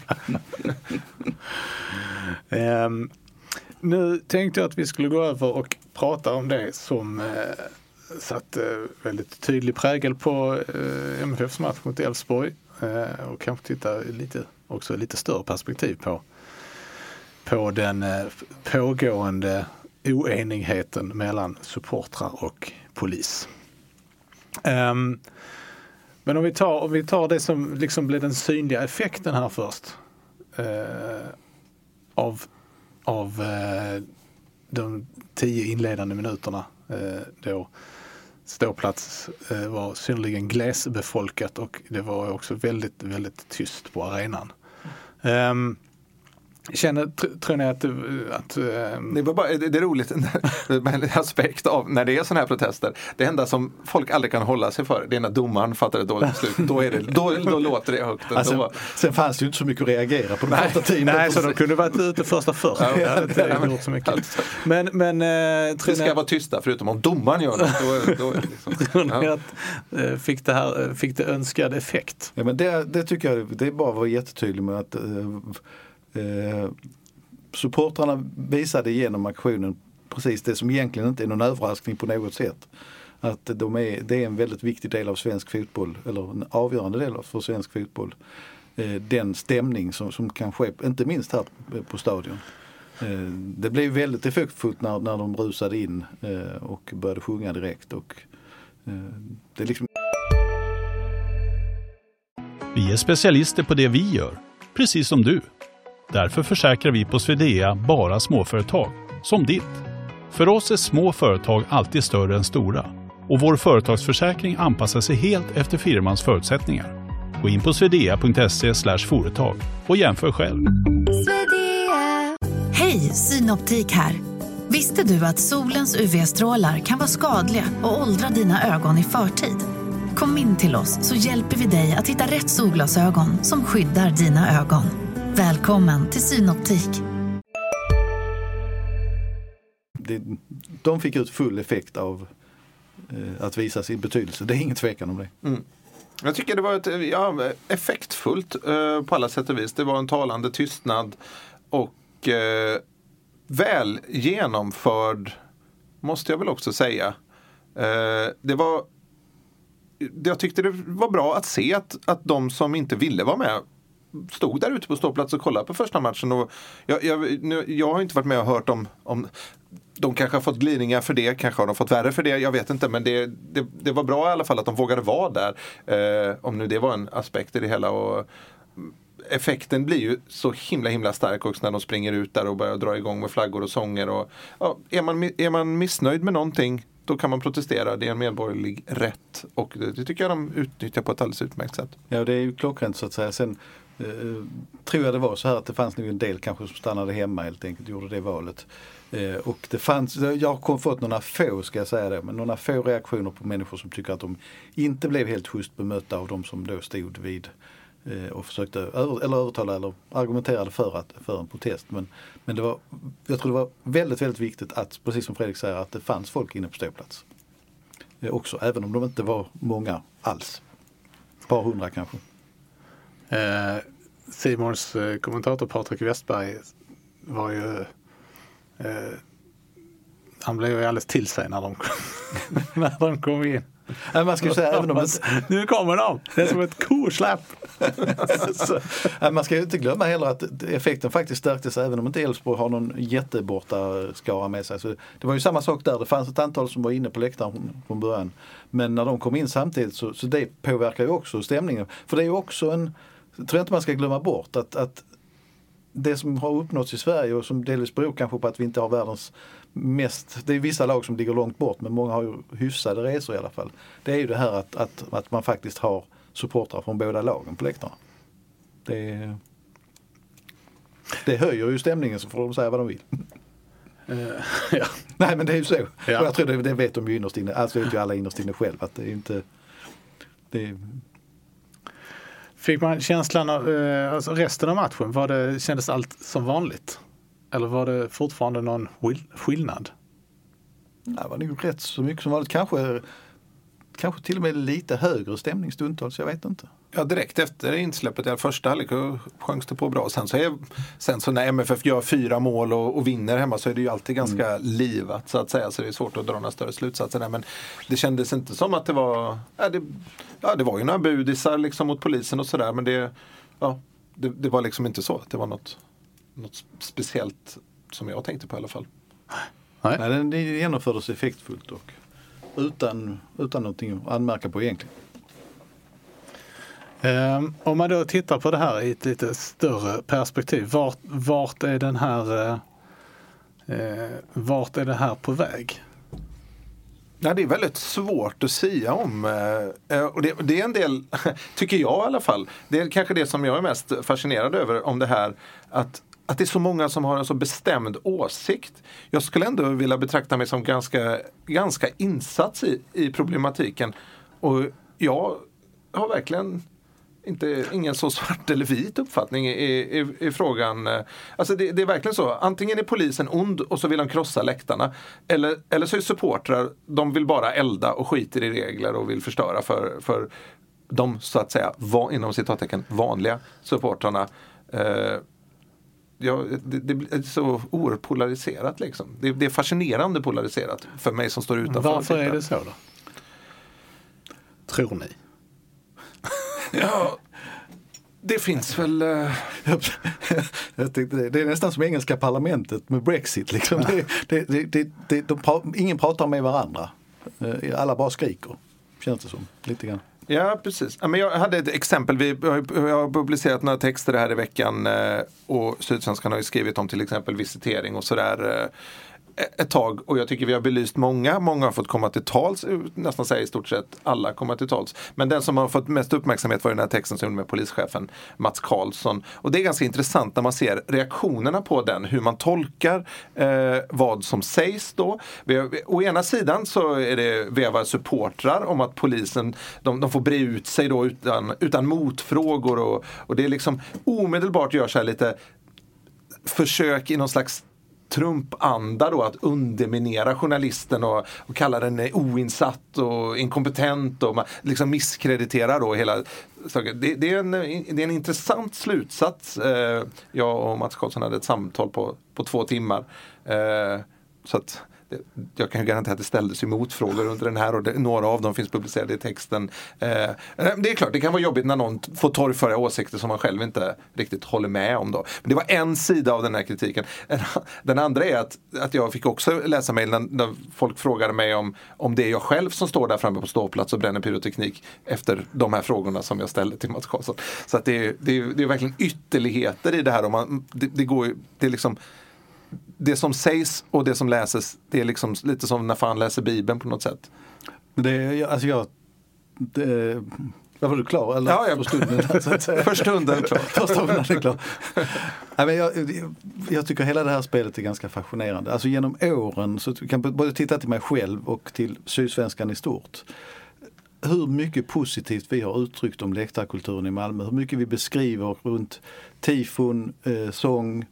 um. Nu tänkte jag att vi skulle gå över och prata om det som eh, satt eh, väldigt tydlig prägel på eh, M F F:s match mot Elfsborg eh, och kanske titta lite, också lite större perspektiv på, på den eh, pågående oenigheten mellan supportrar och polis. Um, men om vi, tar, om vi tar det som liksom blev den synliga effekten här först eh, av av eh, de tio inledande minuterna eh, då ståplats eh, var synnerligen glesbefolkat och det var också väldigt, väldigt tyst på arenan. Um, Känner, tr- tror ni att, att um... det var bara, det, det är roligt en aspekt av när det är såna här protester, det enda som folk aldrig kan hålla sig för, det är när domaren fattar ett dåligt beslut, då, är det, då, då låter det högt. Alltså, då... Sen fanns det ju inte så mycket att reagera på de nej, första tiden. Nej, så de kunde varit ute första först. Ja, ja, det är inte så mycket. Alltså, men, men äh, det ska jag... vara tysta förutom om domaren gör det. Då, då är det liksom, tror ni ja. att äh, fick, det här, fick det önskad effekt? Ja, men det, det tycker jag, det är bara att vara jättetydlig med att äh, Eh, supportrarna visade genom aktionen precis det som egentligen inte är någon överraskning på något sätt. Att de är, det är en väldigt viktig del av svensk fotboll, eller en avgörande del för svensk fotboll. eh, den stämning som, som kan ske, inte minst här på stadion. Eh, det blev väldigt effektfullt när, när de rusade in eh, och började sjunga direkt. Och, eh, det är liksom... Vi är specialister på det vi gör, precis som du. Därför försäkrar vi på Swedea bara småföretag, som ditt. För oss är små företag alltid större än stora. Och vår företagsförsäkring anpassar sig helt efter firmans förutsättningar. Gå in på swedea punkt se slash företag och jämför själv. Hej, Synoptik här. Visste du att solens U V-strålar kan vara skadliga och åldra dina ögon i förtid? Kom in till oss så hjälper vi dig att hitta rätt solglasögon som skyddar dina ögon. Välkommen till Synoptik. Det, de fick ut full effekt av eh, att visa sin betydelse. Det är ingen tvekan om det. Mm. Jag tycker det var ett, ja, effektfullt eh, på alla sätt och vis. Det var en talande tystnad och eh, väl genomförd, måste jag väl också säga. Eh, det var jag tyckte det var bra att se att, att de som inte ville vara med stod där ute på ståplats och kollade på första matchen. Och jag, jag, nu, jag har inte varit med och hört om, om de kanske har fått glidningar för det, kanske har de fått värre för det, jag vet inte, men det, det, det var bra i alla fall att de vågade vara där, eh, om nu det var en aspekt i det hela. Och effekten blir ju så himla himla stark också när de springer ut där och börjar dra igång med flaggor och sånger. Och, ja, är, man, är man missnöjd med någonting, då kan man protestera. Det är en medborgerlig rätt. Och det, det tycker jag de utnyttjar på ett alldeles utmärkt sätt. Ja, det är ju klockrent så att säga. Sen eh, tror jag det var så här att det fanns nog en del kanske som stannade hemma helt enkelt, gjorde det valet. Eh, och det fanns, jag har fått några få, ska jag säga det, men några få reaktioner på människor som tycker att de inte blev helt just bemötta av de som då stod vid och försökte över, eller övertala eller argumenterade för, att, för en protest. Men, men det var, jag tror det var väldigt, väldigt viktigt att, precis som Fredrik säger, att det fanns folk inne på ståplats. Eh, också, även om de inte var många alls. Ett par hundra kanske. Eh, Simons eh, kommentator Patrik Westberg var ju eh, han blev ju alldeles till sig när de, när de kom in. Ja, man ska ju säga, även om inte... Nu kommer de! Det är som ett korsläpp. Så, ja, man ska ju inte glömma heller att effekten faktiskt stärktes även om inte Elfsborg har någon jätteborta skara med sig. Så det var ju samma sak där. Det fanns ett antal som var inne på läktaren från början. Men när de kom in samtidigt så, så det påverkar ju också stämningen. För det är ju också en... Jag tror inte man ska glömma bort att, att det som har uppnåtts i Sverige och som delvis beror kanske på att vi inte har världens mest, det är vissa lag som ligger långt bort, men många har ju hyfsade resor i alla fall. Det är ju det här att, att, att man faktiskt har supportrar från båda lagen på läktarna. Det, det höjer ju stämningen, så får de säga vad de vill. Uh, ja. Nej, men det är ju så. Ja. Och jag tror det, det vet de ju innerst inne, alltså vet ju alla innerst inne själv att det är inte det är... Fick man känslan av eh, alltså resten av matchen, var det, kändes allt som vanligt? Eller var det fortfarande någon skillnad? Det var nog rätt så mycket som vanligt. Kanske, kanske till och med lite högre stämning stundtals, jag vet inte. Ja, direkt efter insläppet i första halvlek sjöngs det på bra. Sen så, är, sen så när M F F gör fyra mål och, och vinner hemma så är det ju alltid ganska mm. livat så att säga. Så det är svårt att dra några större slutsatser där. Men det kändes inte som att det var... Ja, det, ja, det var ju några budisar liksom mot polisen och sådär. Men det, ja, det, det var liksom inte så att det var något, något speciellt som jag tänkte på i alla fall. Nej, Nej den, det genomfördes effektfullt och utan, utan någonting att anmärka på egentligen. Um, om man då tittar på det här i ett lite större perspektiv, vart, vart är den här uh, vart är det här på väg? Ja, det är väldigt svårt att säga om. Uh, och det, det är en del, tycker jag i alla fall, det är kanske det som jag är mest fascinerad över om det här, att Att det är så många som har en så bestämd åsikt. Jag skulle ändå vilja betrakta mig som ganska, ganska insatt i, i problematiken. Och jag har verkligen inte, ingen så svart eller vit uppfattning i, i, i frågan. Alltså det, det är verkligen så. Antingen är polisen ond och så vill de krossa läktarna. Eller, eller så är supportrar, de vill bara elda och skiter i regler och vill förstöra för, för de så att säga, va, inom citattecken, vanliga supportrarna. Eh, Ja, det, det är så oerhört polariserat liksom. Det, det är fascinerande polariserat för mig som står utanför. Varför är det så då? Tror ni? Ja, Det finns väl... Uh... Jag tänkte det. Det är nästan som engelska parlamentet med Brexit. Liksom. Det, det, det, det, det, de pra- ingen pratar med varandra. Alla bara skriker, känns det som. Lite grann. Ja, precis. Jag hade ett exempel. Vi har publicerat några texter här i veckan och Sydsvenskan har ju skrivit om till exempel visitering och sådär ett tag, och jag tycker vi har belyst många. Många har fått komma till tals, nästan säga i stort sett alla kommer till tals. Men den som har fått mest uppmärksamhet var den här texten som gjorde med polischefen Mats Karlsson. Och det är ganska intressant när man ser reaktionerna på den, hur man tolkar eh, vad som sägs då. Vi har, å ena sidan så är det veva supportrar om att polisen, de, de får bre ut sig då utan, utan motfrågor och, och det är liksom omedelbart gör sig lite försök i någon slags Trump-anda då att underminera journalisten och, och kalla den oinsatt och inkompetent och man liksom misskrediterar då hela det, det, är en, det är en intressant slutsats. Eh, jag och Mats Karlsson hade ett samtal på, på två timmar. Eh, så att jag kan ju garantera att det ställdes emot frågor under den här och det, några av dem finns publicerade i texten. Eh, det är klart, det kan vara jobbigt när någon får torgföra åsikter som man själv inte riktigt håller med om då. Men det var en sida av den här kritiken. Den andra är att, att jag fick också läsa mejl när, när folk frågade mig om, om det är jag själv som står där framme på ståplats och bränner pyroteknik efter de här frågorna som jag ställde till Mats Karlsson. Så att det, är, det, är, det är verkligen ytterligheter i det här. Och man, det, det går ju, det är liksom det som sägs och det som läses, det är liksom lite som när fan läser Bibeln på något sätt. Det är, alltså jag... Det, var du klar? Eller? Ja, ja. För stunden, så att säga. För stunden klar. För stunden är klar. Nej, men jag, jag tycker hela det här spelet är ganska fascinerande. Alltså genom åren så kan jag både titta till mig själv och till Sydsvenskan i stort. Hur mycket positivt vi har uttryckt om läktarkulturen i Malmö. Hur mycket vi beskriver runt tifon, eh, sång,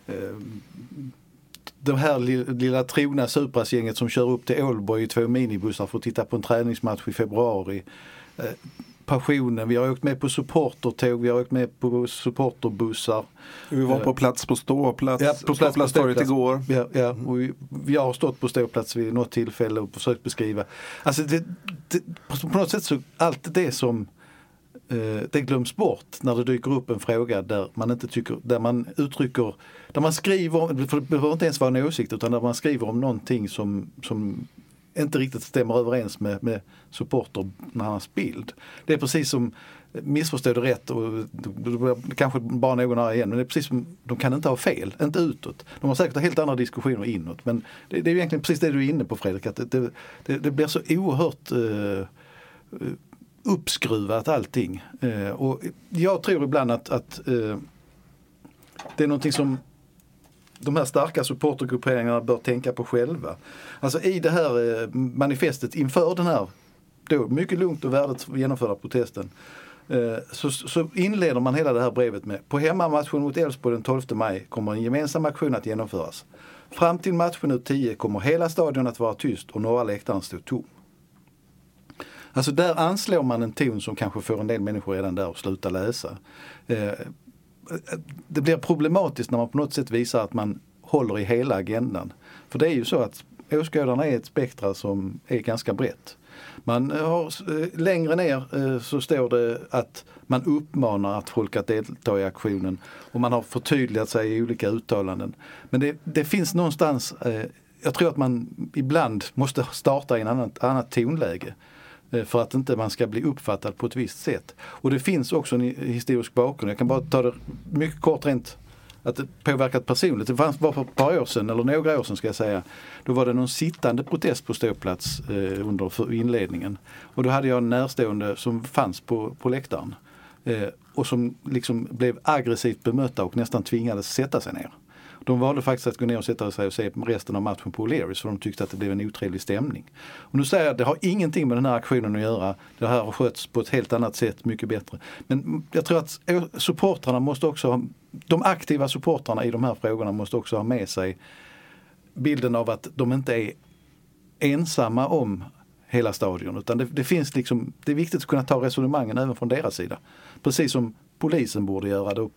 det här lilla trogna Supras-gänget som kör upp till Ålborg i två minibussar för att titta på en träningsmatch i februari. Passionen, vi har åkt med på supportertåg, vi har åkt med på supporterbussar. Vi var på plats på ståplats, ja, på plats på ståplats igår. Ja, ja, och vi, vi har stått på ståplats vid något tillfälle och försökt beskriva. Alltså det, det, på något sätt så allt det som det glöms bort när det dyker upp en fråga där man inte tycker, där man uttrycker, där man skriver, för det behöver inte ens vara en åsikt, utan där man skriver om någonting som, som inte riktigt stämmer överens med, med supporternas bild. Det är precis som, missförstår det rätt och kanske bara någon här igen, men det är precis som, de kan inte ha fel, inte utåt. De har säkert helt andra diskussioner inåt, men det, det är egentligen precis det du är inne på, Fredrik, att det, det, det blir så oerhört uh, uppskruvat allting. Eh, och jag tror ibland att, att eh, det är någonting som de här starka supportergrupperingarna bör tänka på själva. Alltså i det här eh, manifestet inför den här då mycket lugnt och värdigt genomförda protesten eh, så, så inleder man hela det här brevet med: på hemmamatchen mot Elfsborg den tolfte maj kommer en gemensam aktion att genomföras. Fram till matchminut tio kommer hela stadion att vara tyst och norra läktaren stå tom. Alltså där anslår man en ton som kanske får en del människor redan där att sluta läsa. Eh, det blir problematiskt när man på något sätt visar att man håller i hela agendan. För det är ju så att åskådarna är ett spektra som är ganska brett. Man har, eh, längre ner eh, så står det att man uppmanar att folk att delta i aktionen och man har förtydligat sig i olika uttalanden. Men det, det finns någonstans, eh, jag tror att man ibland måste starta i en annan, annat tonläge för att inte man ska bli uppfattad på ett visst sätt. Och det finns också en historisk bakgrund. Jag kan bara ta det mycket kort rent att det påverkat personligt. Det fanns bara för ett par år sedan, eller några år sedan ska jag säga, då var det någon sittande protest på ståplats eh, under inledningen. Och då hade jag en närstående som fanns på, på läktaren eh, och som liksom blev aggressivt bemötta och nästan tvingades sätta sig ner. De valde faktiskt att gå ner och sätta sig och se resten av matchen på O'Learys, för de tyckte att det blev en otrevlig stämning. Och nu säger jag att det har ingenting med den här aktionen att göra. Det här har skötts på ett helt annat sätt, mycket bättre. Men jag tror att supportrarna måste också ha, de aktiva supportrarna i de här frågorna måste också ha med sig bilden av att de inte är ensamma om hela stadion, utan det, det finns liksom, det är viktigt att kunna ta resonemangen även från deras sida. Precis som polisen borde göra det.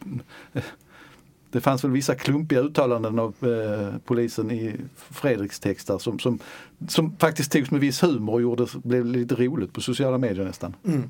Det fanns väl vissa klumpiga uttalanden av eh, polisen i Fredriks texter som, som, som faktiskt togs med viss humor och gjorde, blev lite roligt på sociala medier nästan. Mm.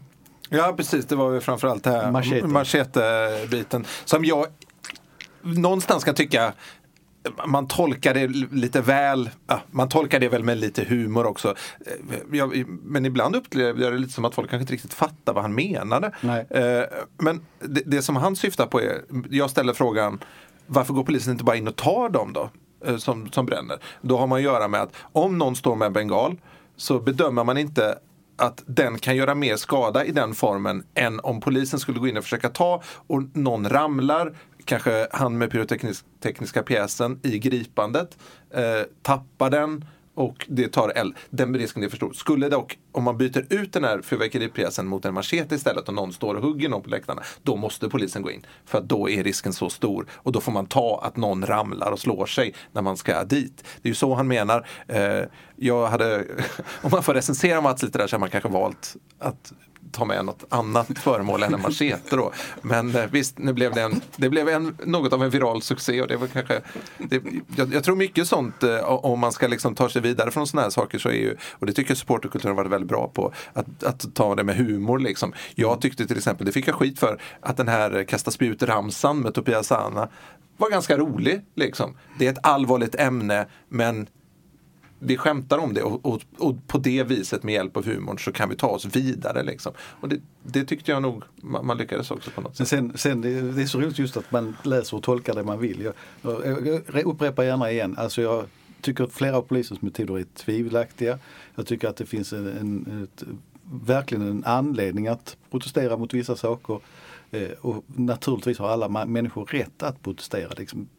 Ja, precis. Det var ju framförallt det här Machete. machete-biten som jag någonstans kan tycka man tolkar det lite väl, ja, man tolkar det väl med lite humor också. Jag, men ibland upplever jag det lite som att folk kanske inte riktigt fattar vad han menade. Nej. Men det, det som han syftar på är, jag ställer frågan, varför går polisen inte bara in och tar dem då? Som, som bränner. Då har man att göra med att om någon står med bengal så bedömer man inte att den kan göra mer skada i den formen än om polisen skulle gå in och försöka ta och någon ramlar, kanske han med pyrotekniska pjäsen i gripandet, eh, tappar den och det tar eld. Den risken är för stor. Skulle dock, om man byter ut den här fyrverkeripjäsen mot en machete istället och någon står och hugger någon på läktarna, då måste polisen gå in. För att då är risken så stor. Och då får man ta att någon ramlar och slår sig när man ska dit. Det är ju så han menar. Eh, jag hade, om man får recensera Mats lite där så har man kanske valt att ta med något annat föremål än en machete då. Men eh, visst, nu blev det, en, det blev en, något av en viral succé och det var kanske, det, jag, jag tror mycket sånt eh, om man ska liksom ta sig vidare från såna här saker så är ju, och det tycker jag supporterkulturen har varit väldigt bra på, att, att ta det med humor liksom. Jag tyckte till exempel, det fick jag skit för, att den här kasta spjut-ramsan med Tobias Sana var ganska rolig liksom. Det är ett allvarligt ämne, men vi skämtar om det och, och, och på det viset med hjälp av humorn så kan vi ta oss vidare liksom. Och det, det tyckte jag nog man, man lyckades också på något sätt. Sen, sen det, det är så roligt just att man läser och tolkar det man vill. Jag, jag, jag upprepar gärna igen. Alltså jag tycker att flera av polisens metoder är tvivelaktiga. Jag tycker att det finns en, en, ett, verkligen en anledning att protestera mot vissa saker. Eh, och naturligtvis har alla ma- människor rätt att protestera. Liksom.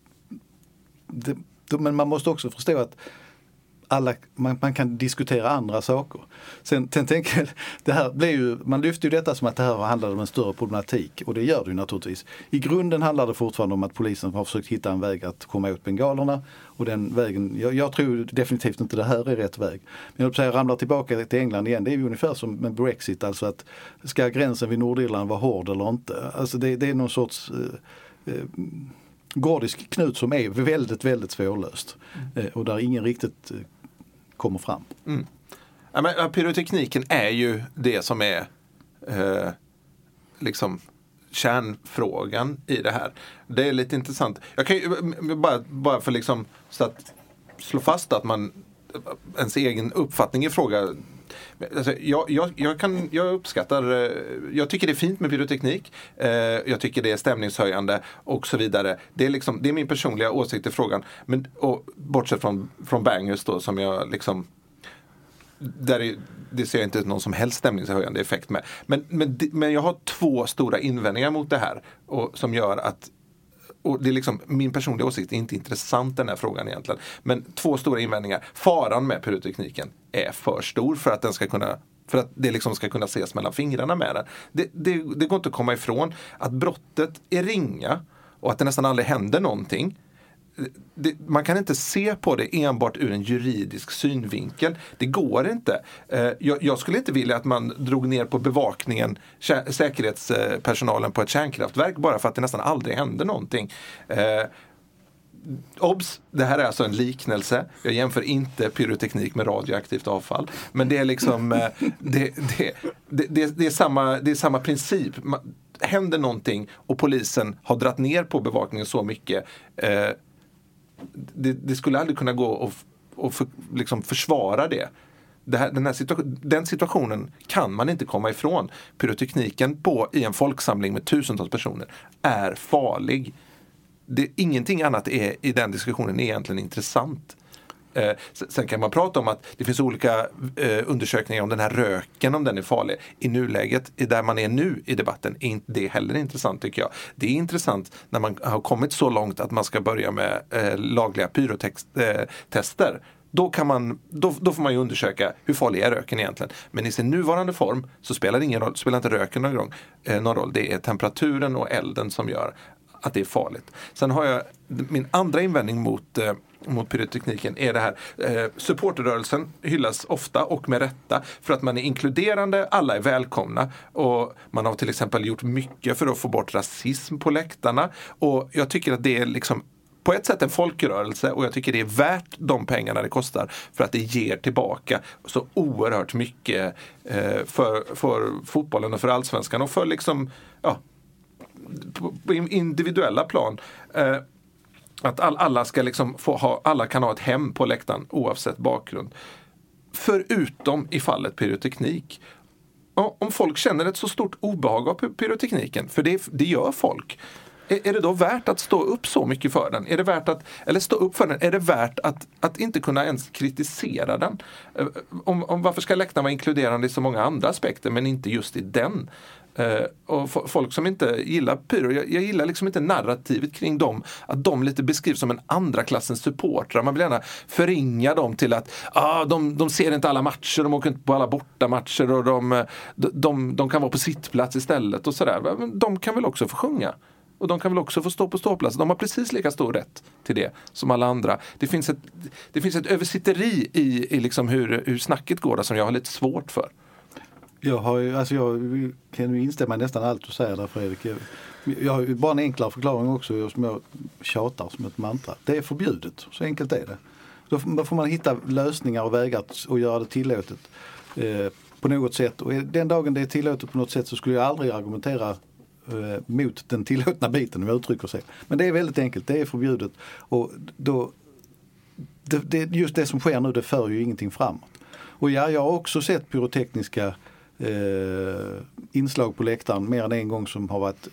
Det, men man måste också förstå att alla, man, man kan diskutera andra saker. Sen, sen tänker jag, det här blir ju, man lyfter ju detta som att det här handlar om en större problematik, och det gör det ju naturligtvis. I grunden handlar det fortfarande om att polisen har försökt hitta en väg att komma åt bengalerna, och den vägen, jag, jag tror definitivt inte det här är rätt väg. Men jag vill säga, ramlar tillbaka till England igen, det är ju ungefär som med Brexit, alltså att ska gränsen vid Nordirland vara hård eller inte? Alltså det, det är någon sorts eh, eh, gordisk knut som är väldigt, väldigt svårlöst. Mm. Eh, och där ingen riktigt eh, kommer fram. Mm. Ja, men pyrotekniken är ju det som är eh, liksom kärnfrågan i det här. Det är lite intressant. Jag kan ju bara, bara för liksom så att slå fast att man ens egen uppfattning i fråga. Alltså, jag, jag, jag, kan, jag uppskattar, jag tycker det är fint med pyroteknik, eh, jag tycker det är stämningshöjande och så vidare. Det är, liksom, det är min personliga åsikt i frågan. Men, och, bortsett från, från bangers då, som jag liksom, där är, det ser jag inte någon som helst stämningshöjande effekt med. Men, men, men jag har två stora invändningar mot det här, och, som gör att, och det är liksom, min personliga åsikt är inte intressant den här frågan egentligen. Men två stora invändningar. Faran med pyrotekniken är för stor för att den ska kunna, för att det liksom ska kunna ses mellan fingrarna med den. Det, det, det går inte att komma ifrån att brottet är ringa och att det nästan aldrig händer någonting. Det, man kan inte se på det enbart ur en juridisk synvinkel. Det går inte. Eh, jag, jag skulle inte vilja att man drog ner på bevakningen, kä- säkerhetspersonalen på ett kärnkraftverk bara för att det nästan aldrig händer någonting. Eh, obs, det här är alltså en liknelse. Jag jämför inte pyroteknik med radioaktivt avfall. Men det är liksom eh, det, det, det, det, det, är samma, det är samma princip. Man, händer någonting och polisen har dratt ner på bevakningen så mycket, eh, Det, det skulle aldrig kunna gå och, och för, liksom försvara det. Det här, den, här situa- den situationen kan man inte komma ifrån. Pyrotekniken på, i en folksamling med tusentals personer är farlig. Det, ingenting annat är, i den diskussionen är egentligen intressant. Eh, sen kan man prata om att det finns olika eh, undersökningar om den här röken, om den är farlig. I nuläget, i där man är nu i debatten, är inte det heller intressant tycker jag. Det är intressant när man har kommit så långt att man ska börja med eh, lagliga pyrotester. Eh, då, kan man, då, då får man ju undersöka hur farlig är röken egentligen. Men i sin nuvarande form så spelar, ingen roll, spelar inte röken någon, gång, eh, någon roll. Det är temperaturen och elden som gör att det är farligt. Sen har jag min andra invändning mot, eh, mot pyrotekniken är det här. Eh, supporterrörelsen hyllas ofta och med rätta för att man är inkluderande, alla är välkomna, och man har till exempel gjort mycket för att få bort rasism på läktarna, och jag tycker att det är liksom på ett sätt en folkrörelse, och jag tycker det är värt de pengarna det kostar för att det ger tillbaka så oerhört mycket eh, för, för fotbollen och för allsvenskan och för liksom, ja, på, på individuella plan. Eh, att all, alla ska liksom få ha, alla kan ha ett hem på läktaren oavsett bakgrund. Förutom i fallet pyroteknik. Om folk känner ett så stort obehag av pyrotekniken, för det, det gör folk, är, är det då värt att stå upp så mycket för den? Är det värt att, eller stå upp för den, är det värt att, att inte kunna ens kritisera den? Om, om varför ska läktaren vara inkluderande i så många andra aspekter men inte just i den? Uh, och f- folk som inte gillar pyro, jag, jag gillar liksom inte narrativet kring dem, att de lite beskrivs som en andra klassens supportrar. Man vill gärna förringa dem till att ah, de, de ser inte alla matcher, de åker inte på alla bortamatcher och de, de, de, de kan vara på sittplats istället och sådär. De kan väl också få sjunga. Och de kan väl också få stå på ståplats. De har precis lika stor rätt till det som alla andra. Det finns ett, det finns ett översitteri i, i liksom hur, hur snacket går där som jag har lite svårt för. Jag, har ju, alltså jag kan ju instämma i nästan allt du säger där, Fredrik. Jag, jag har ju bara en enklare förklaring också som jag tjatar som ett mantra. Det är förbjudet, så enkelt är det. Då får man hitta lösningar och vägar att göra det tillåtet eh, på något sätt. Och den dagen det är tillåtet på något sätt så skulle jag aldrig argumentera eh, mot den tillåtna biten, om jag uttrycker sig. Men det är väldigt enkelt, det är förbjudet. Och då, det, det, just det som sker nu, det för ju ingenting framåt. Och ja, jag har också sett pyrotekniska Eh, inslag på läktaren mer än en gång som har varit,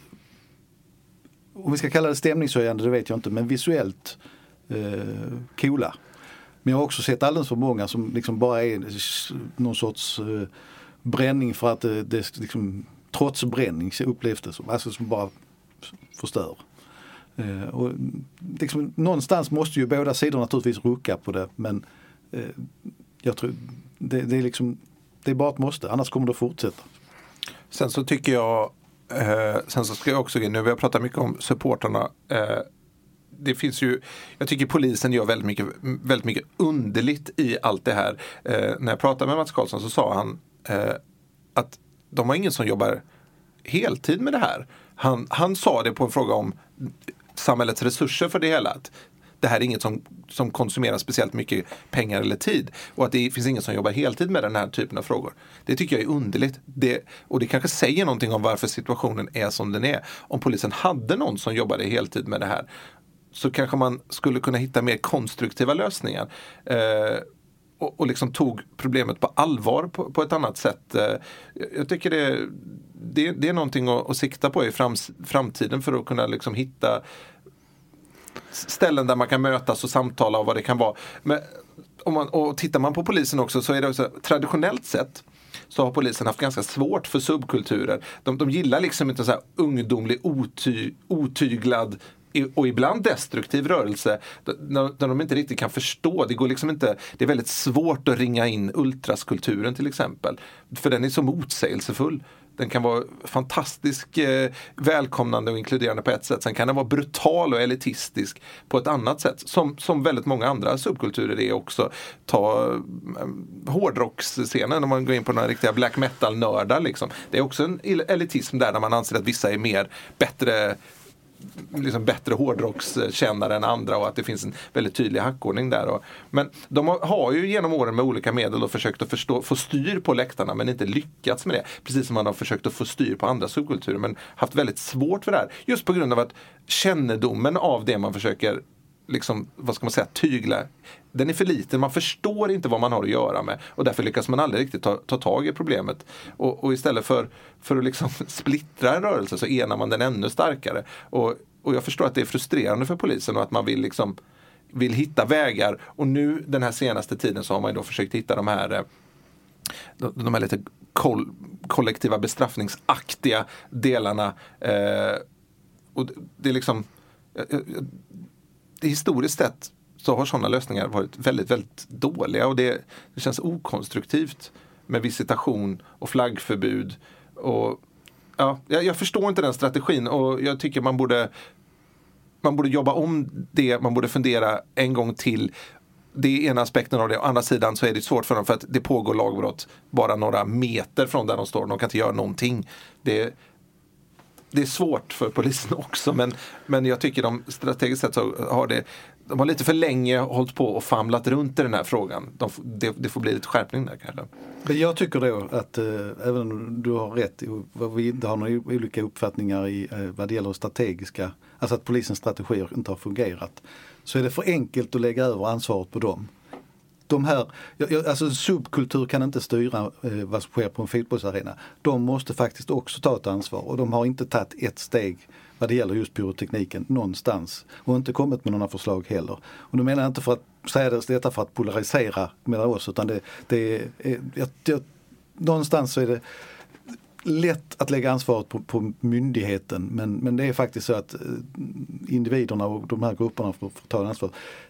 om vi ska kalla det stämningshöjande, det vet jag inte, men visuellt eh, coola. Men jag har också sett alldeles för många som liksom bara är någon sorts eh, bränning för att det, det liksom, trots bränning upplevs det som, alltså som bara förstör. Eh, och liksom, någonstans måste ju båda sidor naturligtvis rucka på det, men eh, jag tror det, det är liksom det är bara ett måste, annars kommer det att fortsätta. Sen så tycker jag, eh, sen så ska jag också, nu vi har pratat mycket om supporterna, eh, det finns ju, jag tycker polisen gör väldigt mycket, väldigt mycket underligt i allt det här. Eh, när jag pratade med Mats Karlsson så sa han eh, att de har ingen som jobbar heltid med det här. Han, han sa det på en fråga om samhällets resurser för det hela, att det här är inget som, som konsumerar speciellt mycket pengar eller tid. Och att det finns ingen som jobbar heltid med den här typen av frågor. Det tycker jag är underligt. Det, och det kanske säger någonting om varför situationen är som den är. Om polisen hade någon som jobbade heltid med det här, så kanske man skulle kunna hitta mer konstruktiva lösningar. Eh, och, och liksom tog problemet på allvar på, på ett annat sätt. Eh, jag tycker det, det, det är någonting att, att sikta på i frams, framtiden för att kunna liksom hitta ställen där man kan mötas och samtala och vad det kan vara. Men om man, och tittar man på polisen också, så är det också, traditionellt sett så har polisen haft ganska svårt för subkulturer. De, de gillar liksom inte så här ungdomlig, oty, otyglad och ibland destruktiv rörelse när de inte riktigt kan förstå. Det går liksom inte, det är väldigt svårt att ringa in ultraskulturen till exempel, för den är så motsägelsefull. Den kan vara fantastisk, eh, välkomnande och inkluderande på ett sätt. Sen kan den vara brutal och elitistisk på ett annat sätt. Som, som väldigt många andra subkulturer är också. Ta eh, hårdrocksscenen när man går in på några riktiga black metal-nördar. Liksom. Det är också en elitism där, där man anser att vissa är mer bättre, liksom bättre hårdrockskännare än andra och att det finns en väldigt tydlig hackordning där. Och, men de har, har ju genom åren med olika medel och försökt att förstå, få styr på läktarna men inte lyckats med det. Precis som man har försökt att få styr på andra subkulturer men haft väldigt svårt för det här. Just på grund av att kännedomen av det man försöker liksom, vad ska man säga, tygla, den är för liten, man förstår inte vad man har att göra med och därför lyckas man aldrig riktigt ta, ta tag i problemet och, och istället för, för att liksom splittra en rörelse så enar man den ännu starkare och, och jag förstår att det är frustrerande för polisen och att man vill liksom vill hitta vägar och nu den här senaste tiden så har man då försökt hitta de här de, de här lite koll, kollektiva bestraffningsaktiga delarna eh, och det är liksom det historiskt sett så har sådana lösningar varit väldigt, väldigt dåliga och det, det känns okonstruktivt med visitation och flaggförbud och ja, jag, jag förstår inte den strategin och jag tycker man borde man borde jobba om det, man borde fundera en gång till. Det är ena aspekten av det, å andra sidan så är det svårt för dem för att det pågår lagbrott bara några meter från där de står, de kan inte göra någonting. Det det är svårt för polisen också, men, men jag tycker de strategiskt sett så har det, de har lite för länge hållit på och famlat runt i den här frågan. De, det, det får bli lite skärpning där kanske. Men jag tycker då att eh, även om du har rätt, vi inte har några olika uppfattningar i eh, vad det gäller strategiska, alltså att polisens strategier inte har fungerat, så är det för enkelt att lägga över ansvaret på dem. De här, alltså subkultur kan inte styra eh, vad som sker på en fotbollsarena. De måste faktiskt också ta ett ansvar, och de har inte tagit ett steg vad det gäller just pyrotekniken någonstans, och inte kommit med några förslag heller. Och då menar jag inte för att säga detta för att polarisera mellan oss, utan det, det är, jag, jag, någonstans så är det lätt att lägga ansvaret på, på myndigheten, men, men det är faktiskt så att individerna och de här grupperna får, får ta ansvar.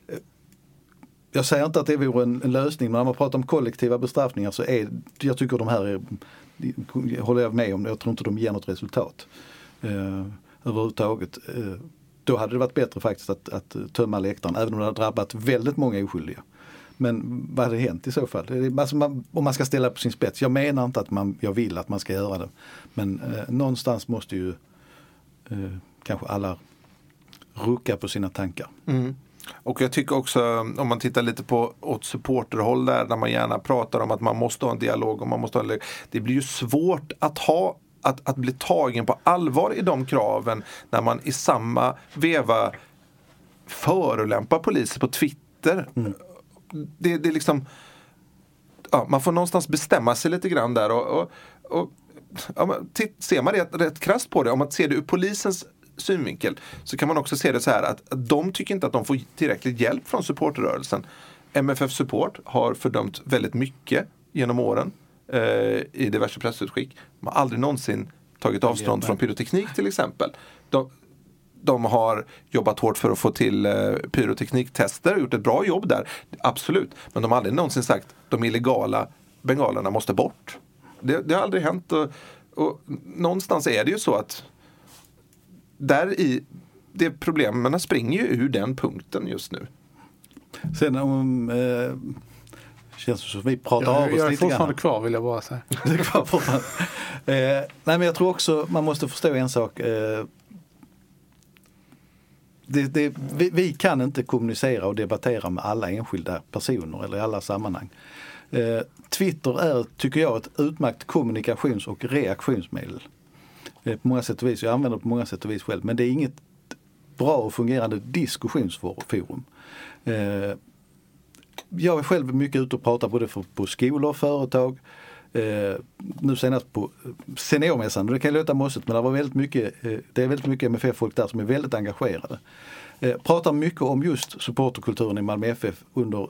Jag säger inte att det vore en, en lösning, men när man pratar om kollektiva bestraffningar så är, jag tycker de här är, håller jag med om, jag tror inte de ger något resultat eh, överhuvudtaget. Eh, då hade det varit bättre faktiskt att, att tömma läktaren, även om det hade drabbat väldigt många oskyldiga. Men vad hade hänt i så fall? Alltså man, om man ska ställa på sin spets, jag menar inte att man, jag vill att man ska göra det, men eh, någonstans måste ju eh, kanske alla rucka på sina tankar. Mm. Och jag tycker också, om man tittar lite på åt supporterhåll där, där man gärna pratar om att man måste ha en dialog och man måste ha en, det blir ju svårt att ha att, att bli tagen på allvar i de kraven när man i samma veva förolämpar poliser på Twitter. Mm. Det, det är liksom, ja, man får någonstans bestämma sig lite grann där, och, och, och ja, titt, ser man rätt, rätt krasst på det, om man ser det ur polisens synvinkel, så kan man också se det så här att, att de tycker inte att de får tillräckligt hjälp från supporterrörelsen. M F F Support har fördömt väldigt mycket genom åren eh, i diverse pressutskick. De har aldrig någonsin tagit avstånd från pyroteknik till exempel. De, de har jobbat hårt för att få till eh, pyrotekniktester, gjort ett bra jobb där, absolut. Men de har aldrig någonsin sagt att de illegala bengalerna måste bort. Det, det har aldrig hänt, och, och någonstans är det ju så att där i det problemen springer ju ur den punkten just nu. Sen om eh, känns det som vi pratar jag, av oss lite grann. Jag är fortfarande kvar, vill jag bara säga. Det är kvar fortfarande. eh, nej, men jag tror också man måste förstå en sak. Eh, det, det, vi, vi kan inte kommunicera och debattera med alla enskilda personer eller i alla sammanhang. Eh, Twitter är, tycker jag, ett utmärkt kommunikations- och reaktionsmedel. På många sätt och vis. Jag använder det på många sätt och vis själv. Men det är inget bra och fungerande diskussionsforum. Eh, jag är själv mycket ute och pratar både för, på skolor och företag. Eh, nu senast på seniormässan. Det kan låta mossigt, men det var väldigt mycket, eh, det är väldigt mycket M F F-folk där som är väldigt engagerade. Eh, pratar mycket om just supporterkulturen i Malmö F F under,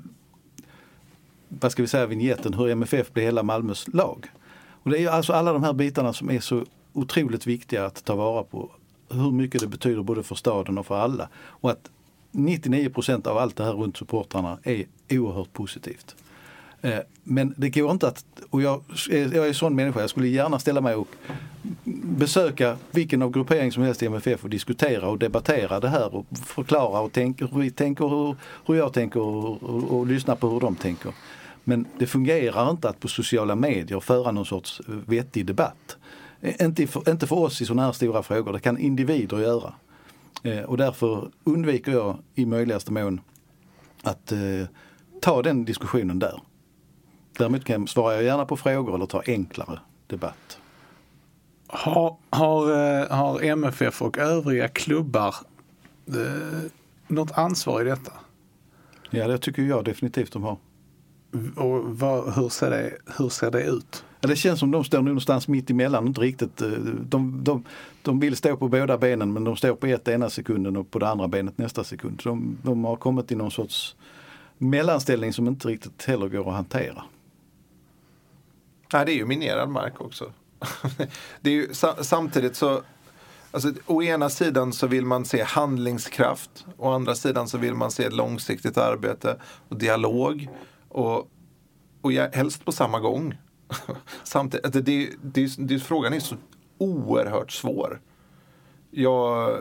vad ska vi säga, vignetten, hur M F F blir hela Malmös lag. Och det är alltså alla de här bitarna som är så otroligt viktiga att ta vara på. Hur mycket det betyder både för staden och för alla. Och att nittionio procent av allt det här runt supportrarna är oerhört positivt. Eh, men det går inte att, och jag, jag är en sån människa, jag skulle gärna ställa mig och besöka vilken av gruppering som helst i M F F och diskutera och debattera det här och förklara och tänka hur vi tänker, hur, hur jag tänker och, och, och lyssna på hur de tänker. Men det fungerar inte att på sociala medier föra någon sorts vettig debatt. Inte för, inte för oss i sådana här stora frågor, det kan individer göra. Eh, och därför undviker jag i möjligaste mån att eh, ta den diskussionen där. Däremot kan svara jag gärna på frågor eller ta enklare debatt. Har, har, har M F F och övriga klubbar eh, något ansvar i detta? Ja, det tycker jag definitivt de har. Och vad, hur, ser det, hur ser det ut? Ja, det känns som de står någonstans mitt emellan. Inte riktigt, de, de, de vill stå på båda benen, men de står på ett ena sekunden och på det andra benet nästa sekund. De, de har kommit i någon sorts mellanställning som inte riktigt heller går att hantera. Nej, det är ju minerad mark också. Det är ju, samtidigt så, alltså, å ena sidan så vill man se handlingskraft, å andra sidan så vill man se långsiktigt arbete och dialog. Och, och jag, helst på samma gång. Samtidigt, det, det, det, det, frågan är så oerhört svår. Jag,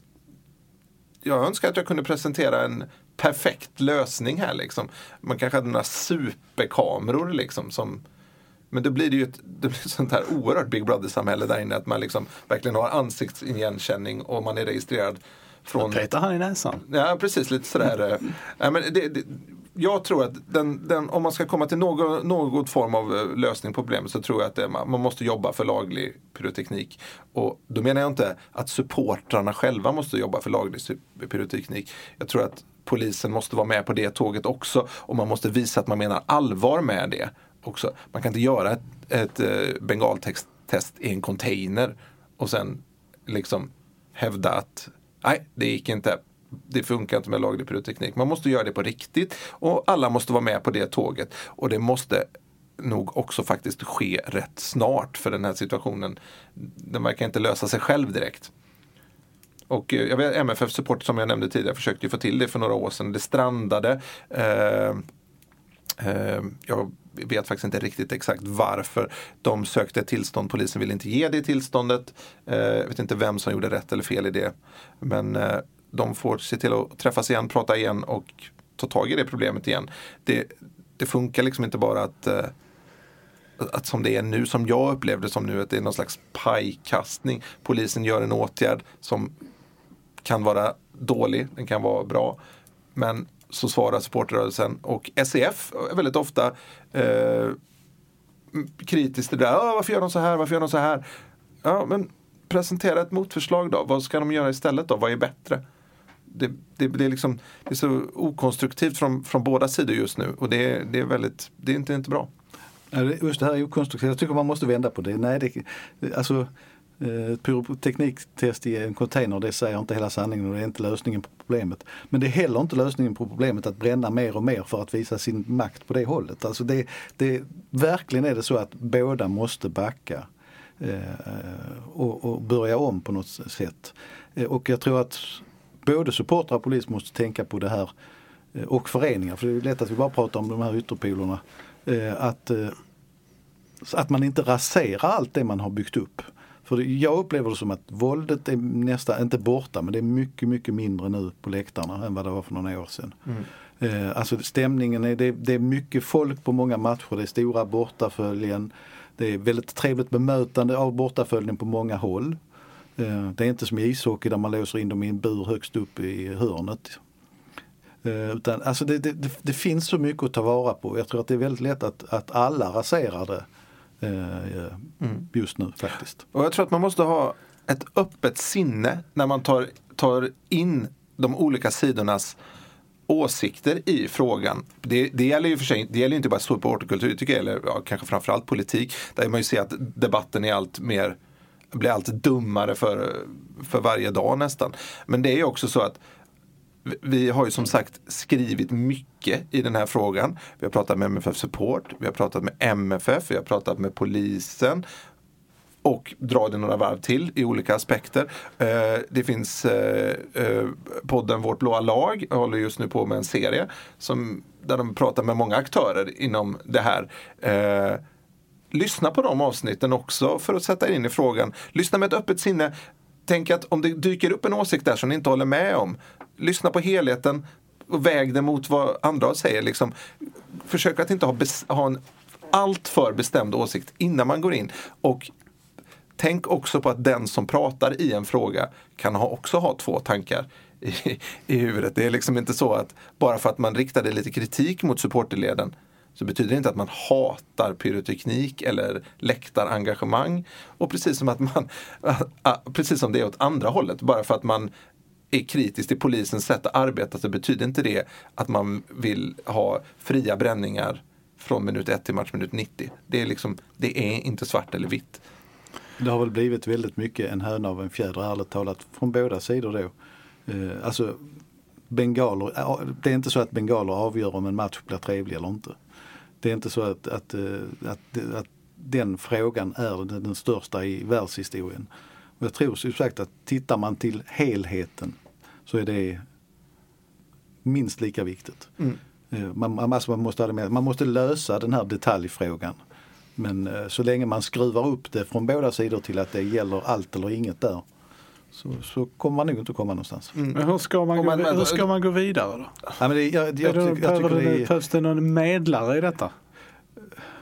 jag önskar att jag kunde presentera en perfekt lösning här. Liksom. Man kanske hade några superkameror liksom, som Men då blir det ju ett, det blir ett sånt här oerhört Big Brother-samhälle där inne, att man liksom verkligen har ansiktsigenkänning och man är registrerad från... Peter han i näsan. Ja, precis, lite sådär. Ja, men det, det, jag tror att den, den, om man ska komma till någon, någon form av lösning på problemet, så tror jag att det, man måste jobba för laglig pyroteknik. Och då menar jag inte att supportrarna själva måste jobba för laglig pyroteknik. Jag tror att polisen måste vara med på det tåget också, och man måste visa att man menar allvar med det också. Man kan inte göra ett, ett, ett bengaltest i en container och sen liksom hävda att nej, det gick inte. Det funkar inte med laglig pyroteknik. Man måste göra det på riktigt, och alla måste vara med på det tåget. Och det måste nog också faktiskt ske rätt snart, för den här situationen, den verkar inte lösa sig själv direkt. Och jag vet, M F F-support som jag nämnde tidigare försökte ju få till det för några år sedan. Det strandade. Eh, eh, jag vet faktiskt inte riktigt exakt varför. De sökte ett tillstånd, polisen ville inte ge det tillståndet. Eh, jag vet inte vem som gjorde rätt eller fel i det. Men eh, de får se till att träffas igen, prata igen och ta tag i det problemet igen. Det, det funkar liksom inte bara att, eh, att som det är nu, som jag upplevde som nu, att det är någon slags pajkastning. Polisen gör en åtgärd som kan vara dålig, den kan vara bra. Men så svarar supportrörelsen och S E F är väldigt ofta eh, kritiskt till det där. Ah, varför gör de så här? Varför gör de så här? Ja, men presentera ett motförslag då. Vad ska de göra istället då? Vad är bättre? Det, det, det, är, liksom, det är så okonstruktivt från, från båda sidor just nu. Och det, det är väldigt, det är inte, inte bra. Just det här är okonstruktivt. Jag tycker man måste vända på det. Nej, det, alltså ett pyrotekniktest i en container, det säger inte hela sanningen och det är inte lösningen på problemet. Men det är heller inte lösningen på problemet att bränna mer och mer för att visa sin makt på det hållet. Alltså det, det, verkligen är det så att båda måste backa eh, och, och börja om på något sätt. Eh, och jag tror att både supportrar och polis måste tänka på det här, eh, och föreningar, för det är lätt att vi bara pratar om de här ytterpolerna, eh, att, eh, att man inte raserar allt det man har byggt upp. För jag upplever det som att våldet är nästan, inte borta, men det är mycket, mycket mindre nu på läktarna än vad det var för några år sedan. Mm. Eh, alltså stämningen är, det, det är mycket folk på många matcher, det är stora bortaföljen, det är väldigt trevligt bemötande av bortaföljen på många håll. Eh, det är inte som i ishockey där man låser in dem i en bur högst upp i hörnet. Eh, utan, alltså det, det, det, det finns så mycket att ta vara på. Jag tror att det är väldigt lätt att, att alla raserar det. Mm. Just nu faktiskt. Och jag tror att man måste ha ett öppet sinne när man tar, tar in de olika sidornas åsikter i frågan. Det, det gäller ju för sig, det gäller inte bara supporterkultur, tycker jag, eller ja, kanske framförallt politik, där man ju ser att debatten är allt mer, blir allt dummare för, för varje dag nästan. Men det är ju också så att vi har ju som sagt skrivit mycket i den här frågan. Vi har pratat med M F F Support, vi har pratat med M F F, vi har pratat med polisen och drar det några varv till i olika aspekter. Det finns podden Vårt blåa lag, jag håller just nu på med en serie som, där de pratar med många aktörer inom det här. Lyssna på de avsnitten också för att sätta in i frågan. Lyssna med ett öppet sinne. Tänk att om det dyker upp en åsikt där som ni inte håller med om, lyssna på helheten och väg det mot vad andra säger. Liksom, försök att inte ha, bes- ha en allt för bestämd åsikt innan man går in. Och tänk också på att den som pratar i en fråga kan ha, också ha två tankar i, i huvudet. Det är liksom inte så att bara för att man riktade lite kritik mot supporterleden så betyder det inte att man hatar pyroteknik eller läktarengagemang. Och precis som att man, precis som det är åt andra hållet, bara för att man är kritisk till polisens sätt att arbeta så betyder inte det att man vill ha fria bränningar från minut ett till matchminut nittio. Det är liksom, det är inte svart eller vitt. Det har väl blivit väldigt mycket en höna av en fjäder, ärligt talat, från båda sidor då. Eh, alltså, bengaler, det är inte så att bengaler avgör om en match blir trevlig eller inte. Det är inte så att, att, att, att den frågan är den, den största i världshistorien. Och jag tror som sagt att tittar man till helheten så är det minst lika viktigt. Mm. Man, alltså man, måste, man måste lösa den här detaljfrågan. Men så länge man skruvar upp det från båda sidor till att det gäller allt eller inget där, så, så kommer man nog inte att komma någonstans. Mm. Men hur ska man, man, gå, hur ska man gå vidare då? Ja, men det, jag, jag, jag, jag, jag tycker det, det, behövs det någon medlare i detta?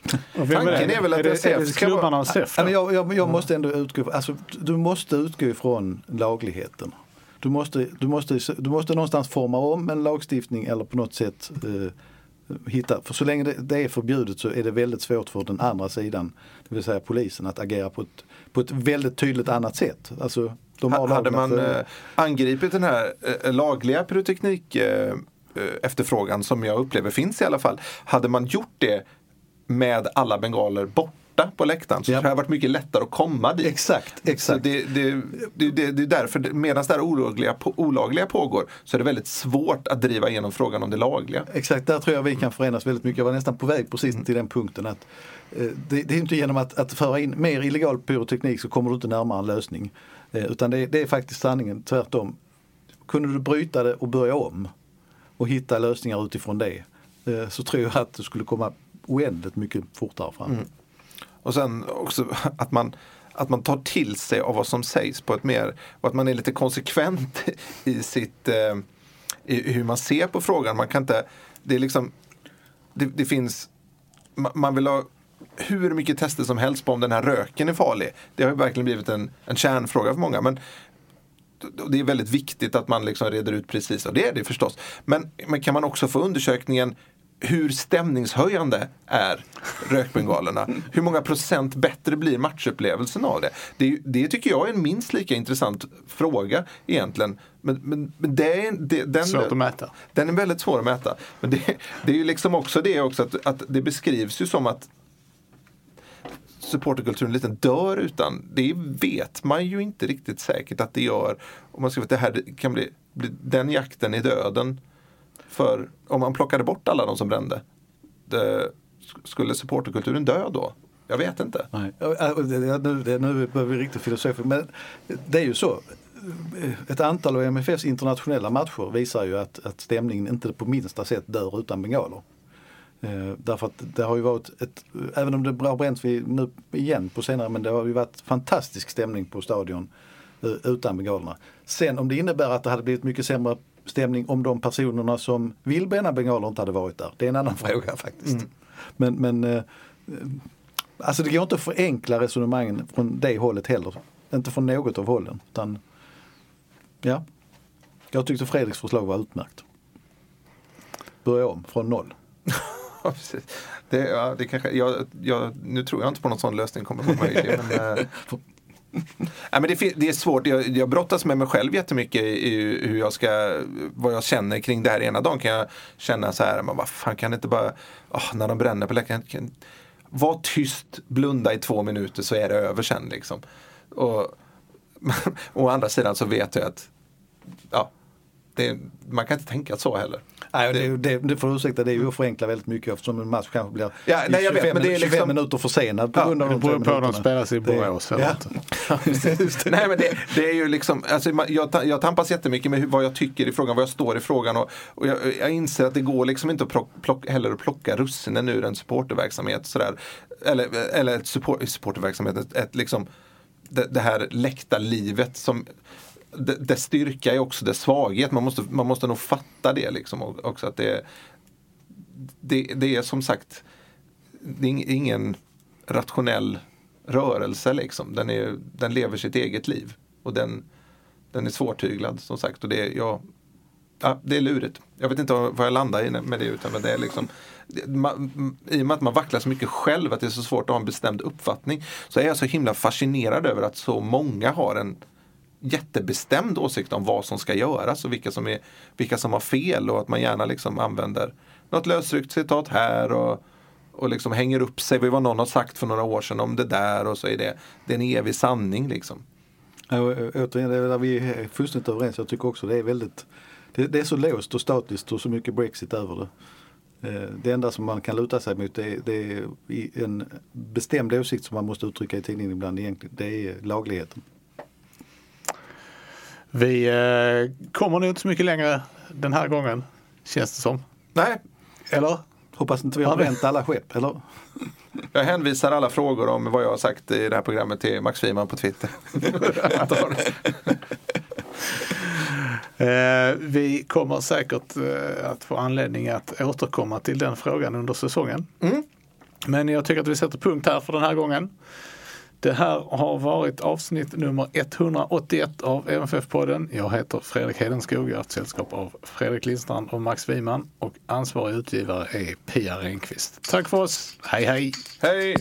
Tanken är väl att det, S F ska klubbarna vara... och S F Ja, men jag, jag, jag måste ändå utgå, alltså, du måste utgå ifrån lagligheten. Du måste, du, måste, du måste någonstans forma om en lagstiftning eller på något sätt eh, hitta, för så länge det, det är förbjudet så är det väldigt svårt för den andra sidan, det vill säga polisen, att agera på ett, på ett väldigt tydligt annat sätt. Alltså, de har Hade man för... eh, angripit den här eh, lagliga pyroteknik eh, efterfrågan som jag upplever finns i alla fall, hade man gjort det med alla bengaler borta på läktaren så ja. Det hade varit mycket lättare att komma dit. Exakt, exakt. Det, det, det, det, det är därför, medan det här olagliga, olagliga pågår så är det väldigt svårt att driva igenom frågan om det lagliga. Exakt, där tror jag vi kan förenas väldigt mycket. Jag var nästan på väg precis mm. till den punkten att eh, det, det är inte genom att, att föra in mer illegal pyroteknik så kommer du inte närmare en lösning. Eh, utan det, det är faktiskt sanningen, tvärtom. Kunde du bryta det och börja om och hitta lösningar utifrån det eh, så tror jag att det skulle komma oändligt mycket fortare fram. Mm. Och sen också att man, att man tar till sig av vad som sägs på ett mer, och att man är lite konsekvent i sitt eh, i hur man ser på frågan. Man kan inte, det är liksom det, det finns, man, man vill ha hur mycket tester som helst på om den här röken är farlig. Det har ju verkligen blivit en, en kärnfråga för många, men det är väldigt viktigt att man liksom reder ut precis, och det är det förstås. Men, men kan man också få undersökningen hur stämningshöjande är rökbengalerna? Hur många procent bättre blir matchupplevelsen av det? Det, det tycker jag är en minst lika intressant fråga egentligen. Men, men, men det är det, den, svårt att mäta. Den är väldigt svår att mäta. Men det, det är ju liksom också det också att, att det beskrivs ju som att supporterkulturen lite dör utan. Det vet man ju inte riktigt säkert att det gör. Om man skriver att det här kan bli, bli den jakten i döden. För om man plockade bort alla de som brände, det, skulle supporterkulturen dö då? Jag vet inte. Nej. Nu, nu börjar vi riktigt filosofiskt, men det är ju så. Ett antal av M F F:s internationella matcher visar ju att, att stämningen inte på minsta sätt dör utan bengaler. Eh, därför att det har ju varit ett, även om det har bränts vi nu igen på senare, men det har ju varit fantastisk stämning på stadion eh, utan bengalerna. Sen om det innebär att det hade blivit mycket sämre stämning om de personerna som vill bränna bengaler inte hade varit där. Det är en annan fråga faktiskt. Mm. Men, men eh, alltså det går inte att förenkla resonemangen från det hållet heller. Inte från något av hållen. Utan, ja. Jag tyckte Fredriks förslag var utmärkt. Börja om från noll. det, ja, det kanske, jag, jag, nu tror jag inte på någon sån lösning kommer vara möjlig. Men, äh, Nej, men det, det är svårt. Jag, jag brottas med mig själv jättemycket i hur jag ska, vad jag känner kring det här. Ena dagen kan jag känna så här, man bara, fan kan det inte bara, oh, när de bränner på läkaren, kan, var tyst, blunda i två minuter så är det över sen liksom. Och å andra sidan så vet jag att ja, det, man kan inte tänka så heller. Nej, det, det, det får ursäkta, det är ju att förenkla väldigt mycket eftersom en match kanske blir ja, nej, jag vet, men det är liksom tjugofem minuter försenad på ja, grund av de på de spelas i Borås. Ja. Nej, men det, det är ju liksom, alltså, jag, jag tampas jättemycket med hur, vad jag tycker i frågan, vad jag står i frågan och, och jag, jag inser att det går liksom inte att plock, plock, heller att plocka russinen ur en supporterverksamhet sådär, eller, eller ett support, supporterverksamhet, ett, ett liksom det, det här läckta livet som det, det styrka är också det svaghet. Man måste, man måste nog fatta det liksom också, att det, det, det är som sagt det är ingen rationell rörelse liksom. Den, är, den lever sitt eget liv och den, den är svårtyglad som sagt, och det är, ja, ja, det är lurigt. Jag vet inte vad jag landar i med det, utan men det är liksom man, i och med att man vacklar så mycket själv att det är så svårt att ha en bestämd uppfattning, så är jag så himla fascinerad över att så många har en jättebestämd åsikt om vad som ska göras och vilka som, är, vilka som har fel, och att man gärna liksom använder något lösryckt citat här och, och liksom hänger upp sig vid vad någon har sagt för några år sedan om det där, och så är det, det är en evig sanning liksom. Ja, återigen, det är där vi är fullständigt överens. Jag tycker också det är väldigt det, det är så låst och statiskt och så mycket Brexit över det. Det enda som man kan luta sig mot det är, det är en bestämd åsikt som man måste uttrycka i tidningen ibland egentligen. Det är lagligheten. Vi eh, kommer nog inte så mycket längre den här gången, känns det som. Nej. Eller? Hoppas inte vi har bränt alla skepp, eller? Jag hänvisar alla frågor om vad jag har sagt i det här programmet till Max Friman på Twitter. eh, vi kommer säkert eh, att få anledning att återkomma till den frågan under säsongen. Mm. Men jag tycker att vi sätter punkt här för den här gången. Det här har varit avsnitt nummer etthundraåttioett av M F F-podden. Jag heter Fredrik Hedenskog, jag har ett sällskap av Fredrik Lindstrand och Max Wiman. Och ansvarig utgivare är Pia Renqvist. Tack för oss. Hej hej! Hej!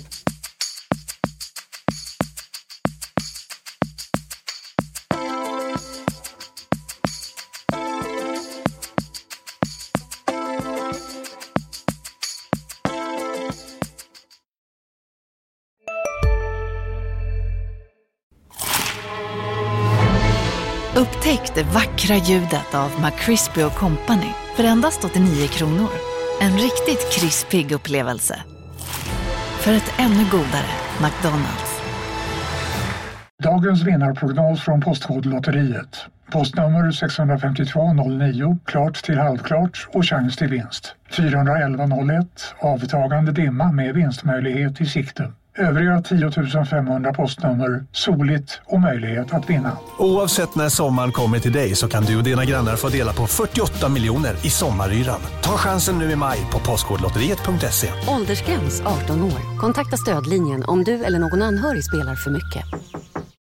Upptäck det vackra ljudet av McCrispy och Company för endast åttionio kronor. En riktigt krispig upplevelse. För ett ännu godare McDonald's. Dagens vinnarprognos från Postkodlotteriet. Postnummer sex fem två noll nio, klart till halvklart och chans till vinst. fyra ett ett noll ett, avtagande dimma med vinstmöjlighet i sikte. Övriga tio tusen femhundra postnummer, soligt och möjlighet att vinna. Oavsett när sommaren kommer till dig så kan du och dina grannar få dela på fyrtioåtta miljoner i sommaryran. Ta chansen nu i maj på postkodlotteriet punkt se. Åldersgräns arton år. Kontakta stödlinjen om du eller någon anhörig spelar för mycket.